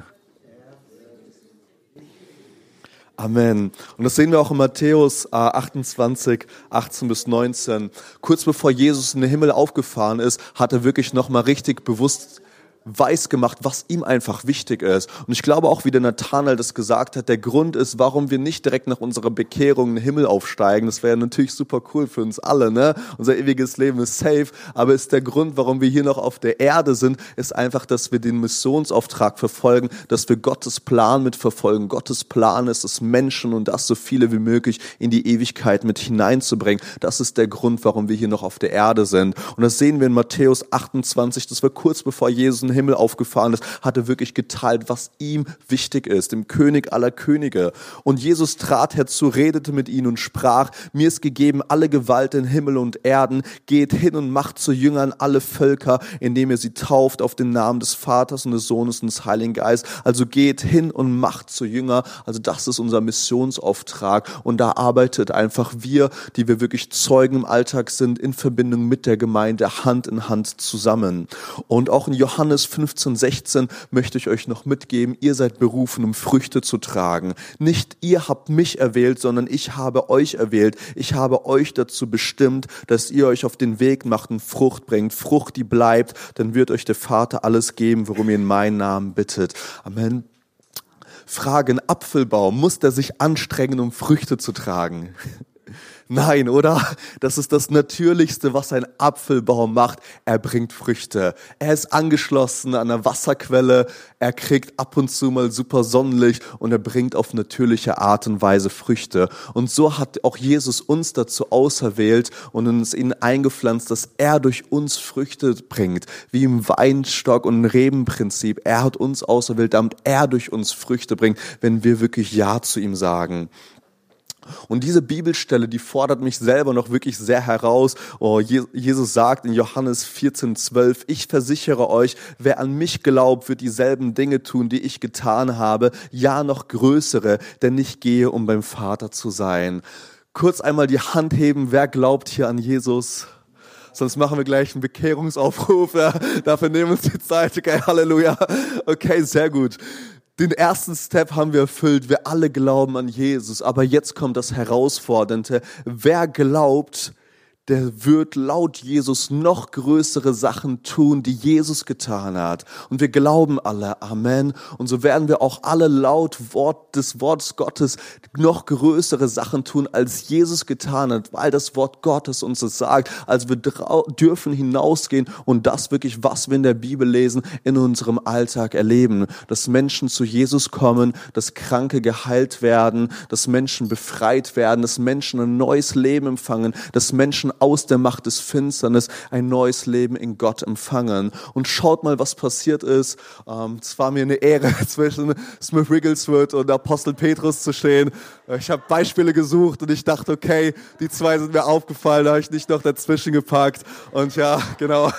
Amen. Und das sehen wir auch in Matthäus 28, 18-19. Kurz bevor Jesus in den Himmel aufgefahren ist, hat er wirklich nochmal richtig bewusst weiß gemacht, was ihm einfach wichtig ist. Und ich glaube auch, wie der Nathanael das gesagt hat, der Grund ist, warum wir nicht direkt nach unserer Bekehrung in den Himmel aufsteigen. Das wäre natürlich super cool für uns alle, ne? Unser ewiges Leben ist safe. Aber ist der Grund, warum wir hier noch auf der Erde sind, ist einfach, dass wir den Missionsauftrag verfolgen, dass wir Gottes Plan mitverfolgen. Gottes Plan ist es, Menschen und das so viele wie möglich in die Ewigkeit mit hineinzubringen. Das ist der Grund, warum wir hier noch auf der Erde sind. Und das sehen wir in Matthäus 28, das war kurz bevor Jesus in den Himmel aufgefahren ist, hat er wirklich geteilt, was ihm wichtig ist, dem König aller Könige. Und Jesus trat herzu, redete mit ihnen und sprach, mir ist gegeben alle Gewalt in Himmel und Erden, geht hin und macht zu Jüngern alle Völker, indem ihr sie tauft auf den Namen des Vaters und des Sohnes und des Heiligen Geistes. Also geht hin und macht zu Jünger. Also das ist unser Missionsauftrag. Und da arbeitet einfach wir, die wir wirklich Zeugen im Alltag sind, in Verbindung mit der Gemeinde, Hand in Hand zusammen. Und auch in Johannes Johannes 15,16 möchte ich euch noch mitgeben, ihr seid berufen, um Früchte zu tragen. Nicht ihr habt mich erwählt, sondern ich habe euch erwählt. Ich habe euch dazu bestimmt, dass ihr euch auf den Weg macht und Frucht bringt. Frucht, die bleibt, dann wird euch der Vater alles geben, worum ihr in meinen Namen bittet. Amen. Frage, ein Apfelbaum, muss der sich anstrengen, um Früchte zu tragen? Nein, oder? Das ist das Natürlichste, was ein Apfelbaum macht. Er bringt Früchte. Er ist angeschlossen an einer Wasserquelle. Er kriegt ab und zu mal super Sonnenlicht und er bringt auf natürliche Art und Weise Früchte. Und so hat auch Jesus uns dazu auserwählt und uns in ihn eingepflanzt, dass er durch uns Früchte bringt. Wie im Weinstock- und Rebenprinzip. Er hat uns auserwählt, damit er durch uns Früchte bringt, wenn wir wirklich Ja zu ihm sagen. Und diese Bibelstelle, die fordert mich selber noch wirklich sehr heraus. Oh, Jesus sagt in Johannes 14,12, ich versichere euch, wer an mich glaubt, wird dieselben Dinge tun, die ich getan habe, ja noch größere, denn ich gehe, um beim Vater zu sein. Kurz einmal die Hand heben, wer glaubt hier an Jesus? Sonst machen wir gleich einen Bekehrungsaufruf. Ja, dafür nehmen wir uns die Zeit. Okay, Halleluja. Okay, sehr gut. Den ersten Step haben wir erfüllt. Wir alle glauben an Jesus. Aber jetzt kommt das Herausfordernde. Wer glaubt, der wird laut Jesus noch größere Sachen tun, die Jesus getan hat. Und wir glauben alle, Amen. Und so werden wir auch alle laut des Wortes Gottes noch größere Sachen tun, als Jesus getan hat, weil das Wort Gottes uns das sagt. Also wir dürfen hinausgehen und das wirklich, was wir in der Bibel lesen, in unserem Alltag erleben. Dass Menschen zu Jesus kommen, dass Kranke geheilt werden, dass Menschen befreit werden, dass Menschen ein neues Leben empfangen, dass Menschen aus der Macht des Finsternis ein neues Leben in Gott empfangen. Und schaut mal, was passiert ist. Es war mir eine Ehre, zwischen Smith Wigglesworth und Apostel Petrus zu stehen. Ich habe Beispiele gesucht und ich dachte, okay, die zwei sind mir aufgefallen, da habe ich nicht noch dazwischen gepackt. Und ja, genau.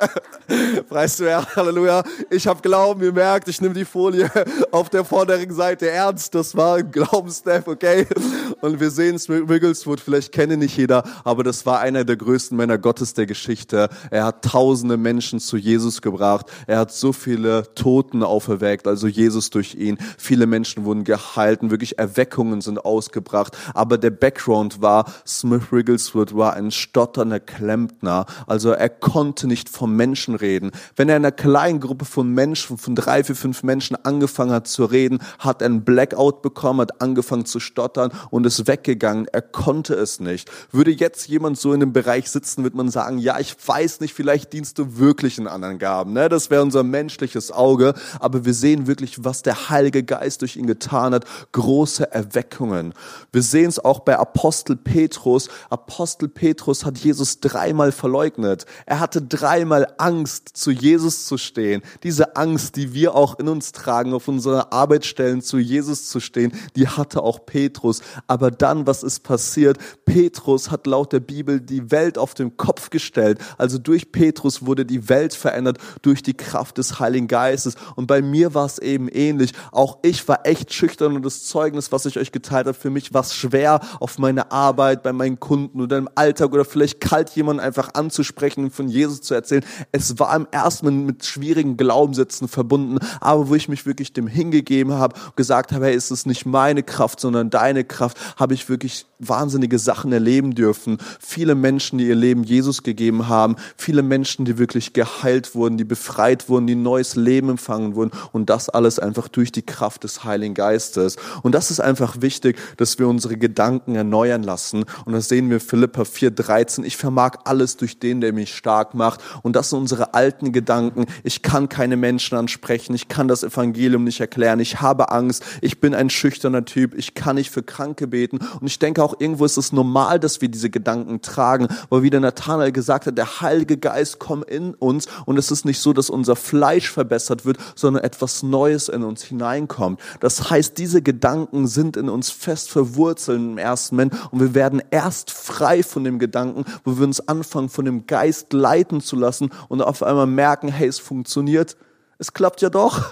Preis du Herrn, Halleluja. Ich habe Glauben, ihr merkt, ich nehme die Folie auf der vorderen Seite ernst. Das war ein Glaubensstep, okay? Und wir sehen Smith Wigglesworth, vielleicht kennt ihn nicht jeder, aber das war einer der größten Männer Gottes der Geschichte. Er hat tausende Menschen zu Jesus gebracht. Er hat so viele Toten auferweckt, also Jesus durch ihn. Viele Menschen wurden geheilt und wirklich Erweckungen sind ausgebracht. Aber der Background war, Smith Wigglesworth war ein stotternder Klempner. Also er konnte nicht vom Menschen reden. Wenn er in einer kleinen Gruppe von Menschen, von 3, 4, 5 Menschen angefangen hat zu reden, hat er einen Blackout bekommen, hat angefangen zu stottern und ist weggegangen. Er konnte es nicht. Würde jetzt jemand so in dem Bereich sitzen, wird man sagen, ja, ich weiß nicht, vielleicht dienst du wirklich in anderen Gaben. Ne? Das wäre unser menschliches Auge. Aber wir sehen wirklich, was der Heilige Geist durch ihn getan hat. Große Erweckungen. Wir sehen es auch bei Apostel Petrus. Apostel Petrus hat Jesus 3-mal verleugnet. Er hatte 3-mal Angst, zu Jesus zu stehen. Diese Angst, die wir auch in uns tragen, auf unseren Arbeitsstellen zu Jesus zu stehen, die hatte auch Petrus. Aber dann, was ist passiert? Petrus hat laut der Bibel die Welt auf den Kopf gestellt. Also durch Petrus wurde die Welt verändert durch die Kraft des Heiligen Geistes. Und bei mir war es eben ähnlich. Auch ich war echt schüchtern und das Zeugnis, was ich euch geteilt habe, für mich war es schwer, auf meine Arbeit, bei meinen Kunden oder im Alltag oder vielleicht kalt jemanden einfach anzusprechen und von Jesus zu erzählen. Es war im ersten Mal mit schwierigen Glaubenssätzen verbunden, aber wo ich mich wirklich dem hingegeben habe, gesagt habe, hey, es ist nicht meine Kraft, sondern deine Kraft, habe ich wirklich wahnsinnige Sachen erleben dürfen. Viele Menschen, die ihr Leben Jesus gegeben haben, viele Menschen, die wirklich geheilt wurden, die befreit wurden, die ein neues Leben empfangen wurden und das alles einfach durch die Kraft des Heiligen Geistes. Und das ist einfach wichtig, dass wir unsere Gedanken erneuern lassen. Und das sehen wir Philipper 4,13. Ich vermag alles durch den, der mich stark macht. Und das sind unsere alten Gedanken. Ich kann keine Menschen ansprechen. Ich kann das Evangelium nicht erklären. Ich habe Angst. Ich bin ein schüchterner Typ. Ich kann nicht für Kranke beten. Und ich denke auch, irgendwo ist es normal, dass wir diese Gedanken tragen. Weil wie der Nathanael gesagt hat, der Heilige Geist kommt in uns. Und es ist nicht so, dass unser Fleisch verbessert wird, sondern etwas Neues in uns hineinkommt. Das heißt, diese Gedanken sind in uns fest verwurzelt im ersten Moment. Und wir werden erst frei von dem Gedanken, wo wir uns anfangen, von dem Geist leiten zu lassen und auf einmal merken, hey, es funktioniert. Es klappt ja doch.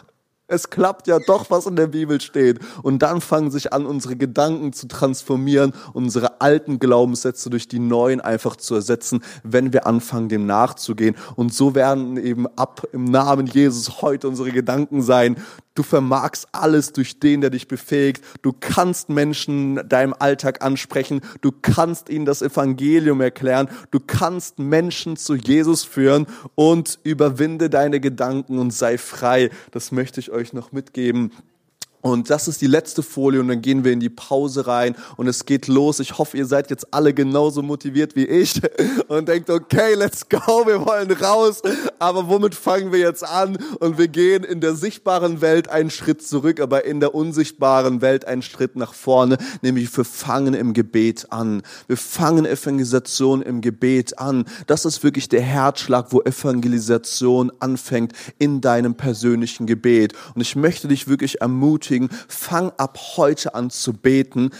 Es klappt ja doch, was in der Bibel steht. Und dann fangen sich an, unsere Gedanken zu transformieren, unsere alten Glaubenssätze durch die neuen einfach zu ersetzen, wenn wir anfangen, dem nachzugehen. Und so werden eben ab im Namen Jesus heute unsere Gedanken sein. Du vermagst alles durch den, der dich befähigt. Du kannst Menschen deinem Alltag ansprechen. Du kannst ihnen das Evangelium erklären. Du kannst Menschen zu Jesus führen und überwinde deine Gedanken und sei frei. Das möchte ich euch noch mitgeben. Und das ist die letzte Folie und dann gehen wir in die Pause rein und es geht los. Ich hoffe, ihr seid jetzt alle genauso motiviert wie ich und denkt, okay, let's go, wir wollen raus. Aber womit fangen wir jetzt an? Und wir gehen in der sichtbaren Welt einen Schritt zurück, aber in der unsichtbaren Welt einen Schritt nach vorne, nämlich wir fangen im Gebet an. Wir fangen Evangelisation im Gebet an. Das ist wirklich der Herzschlag, wo Evangelisation anfängt in deinem persönlichen Gebet. Und ich möchte dich wirklich ermutigen, fang ab heute an zu beten,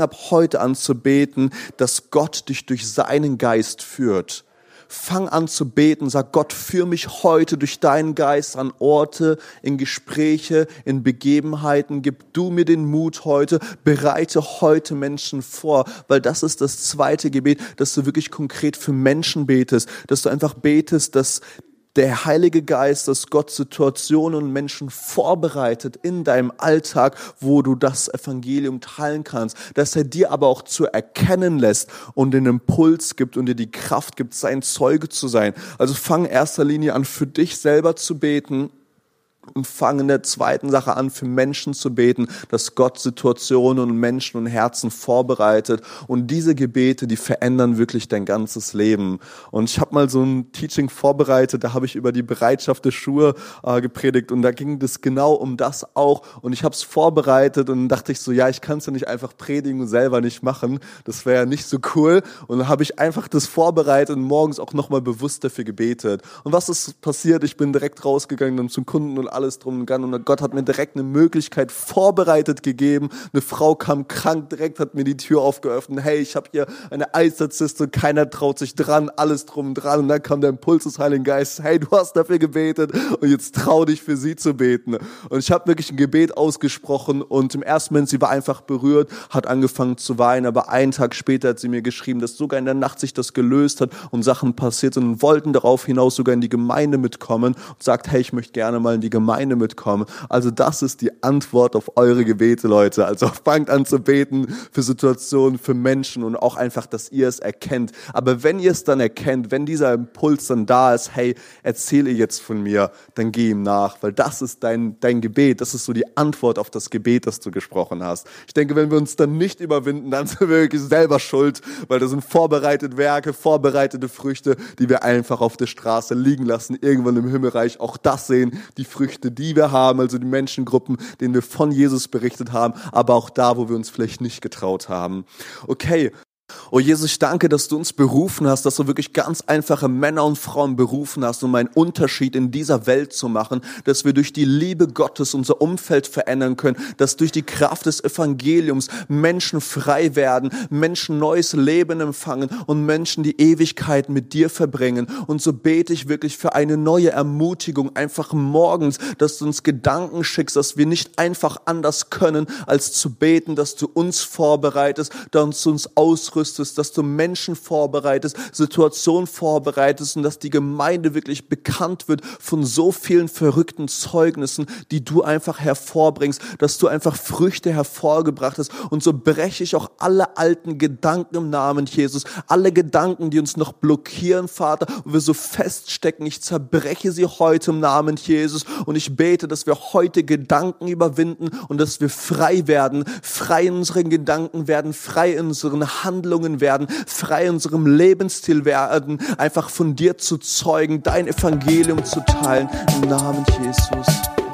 dass Gott dich durch seinen Geist führt. Fang an zu beten, sag Gott, führ mich heute durch deinen Geist an Orte, in Gespräche, in Begebenheiten, gib du mir den Mut heute, bereite heute Menschen vor, weil das ist das zweite Gebet, dass du wirklich konkret für Menschen betest, dass du einfach betest, dass der Heilige Geist, dass Gott Situationen und Menschen vorbereitet in deinem Alltag, wo du das Evangelium teilen kannst, dass er dir aber auch zu erkennen lässt und den Impuls gibt und dir die Kraft gibt, sein Zeuge zu sein. Also fang in erster Linie an, für dich selber zu beten und fang in der zweiten Sache an, für Menschen zu beten, dass Gott Situationen und Menschen und Herzen vorbereitet. Und diese Gebete, die verändern wirklich dein ganzes Leben. Und ich habe mal so ein Teaching vorbereitet, da habe ich über die Bereitschaft der Schuhe gepredigt und da ging es genau um das auch. Und ich habe es vorbereitet und dann dachte ich so, ja, ich kann es ja nicht einfach predigen und selber nicht machen. Das wäre ja nicht so cool. Und dann habe ich einfach das vorbereitet und morgens auch nochmal bewusst dafür gebetet. Und was ist passiert? Ich bin direkt rausgegangen und zum Kunden und alles drum und dran und Gott hat mir direkt eine Möglichkeit vorbereitet gegeben. Eine Frau kam krank, direkt hat mir die Tür aufgeöffnet. Hey, ich habe hier eine Eiserzyste und keiner traut sich dran, alles drum und dran. Und dann kam der Impuls des Heiligen Geistes. Hey, du hast dafür gebetet und jetzt trau dich für sie zu beten. Und ich habe wirklich ein Gebet ausgesprochen und im ersten Moment, sie war einfach berührt, hat angefangen zu weinen, aber einen Tag später hat sie mir geschrieben, dass sogar in der Nacht sich das gelöst hat und Sachen passiert sind und wollten darauf hinaus sogar in die Gemeinde mitkommen und sagt, hey, ich möchte gerne mal in die Gemeinde mitkommen. Also das ist die Antwort auf eure Gebete, Leute. Also fangt an zu beten für Situationen, für Menschen und auch einfach, dass ihr es erkennt. Aber wenn ihr es dann erkennt, wenn dieser Impuls dann da ist, hey, erzähle jetzt von mir, dann geh ihm nach, weil das ist dein Gebet. Das ist so die Antwort auf das Gebet, das du gesprochen hast. Ich denke, wenn wir uns dann nicht überwinden, dann sind wir wirklich selber schuld, weil das sind vorbereitete Werke, vorbereitete Früchte, die wir einfach auf der Straße liegen lassen, irgendwann im Himmelreich auch das sehen, die Früchte, die wir haben, also die Menschengruppen, denen wir von Jesus berichtet haben, aber auch da, wo wir uns vielleicht nicht getraut haben. Okay. Oh Jesus, ich danke, dass du uns berufen hast, dass du wirklich ganz einfache Männer und Frauen berufen hast, um einen Unterschied in dieser Welt zu machen, dass wir durch die Liebe Gottes unser Umfeld verändern können, dass durch die Kraft des Evangeliums Menschen frei werden, Menschen neues Leben empfangen und Menschen die Ewigkeit mit dir verbringen. Und so bete ich wirklich für eine neue Ermutigung, einfach morgens, dass du uns Gedanken schickst, dass wir nicht einfach anders können, als zu beten, dass du uns vorbereitest, dass du uns ausrüstest, dass du Menschen vorbereitest, Situationen vorbereitest und dass die Gemeinde wirklich bekannt wird von so vielen verrückten Zeugnissen, die du einfach hervorbringst, dass du einfach Früchte hervorgebracht hast. Und so breche ich auch alle alten Gedanken im Namen Jesus, alle Gedanken, die uns noch blockieren, Vater, wo wir so feststecken. Ich zerbreche sie heute im Namen Jesus und ich bete, dass wir heute Gedanken überwinden und dass wir frei werden, frei in unseren Gedanken werden, frei in unseren Handlungen werden, frei in unserem Lebensstil werden, einfach von dir zu zeugen, dein Evangelium zu teilen, im Namen Jesus.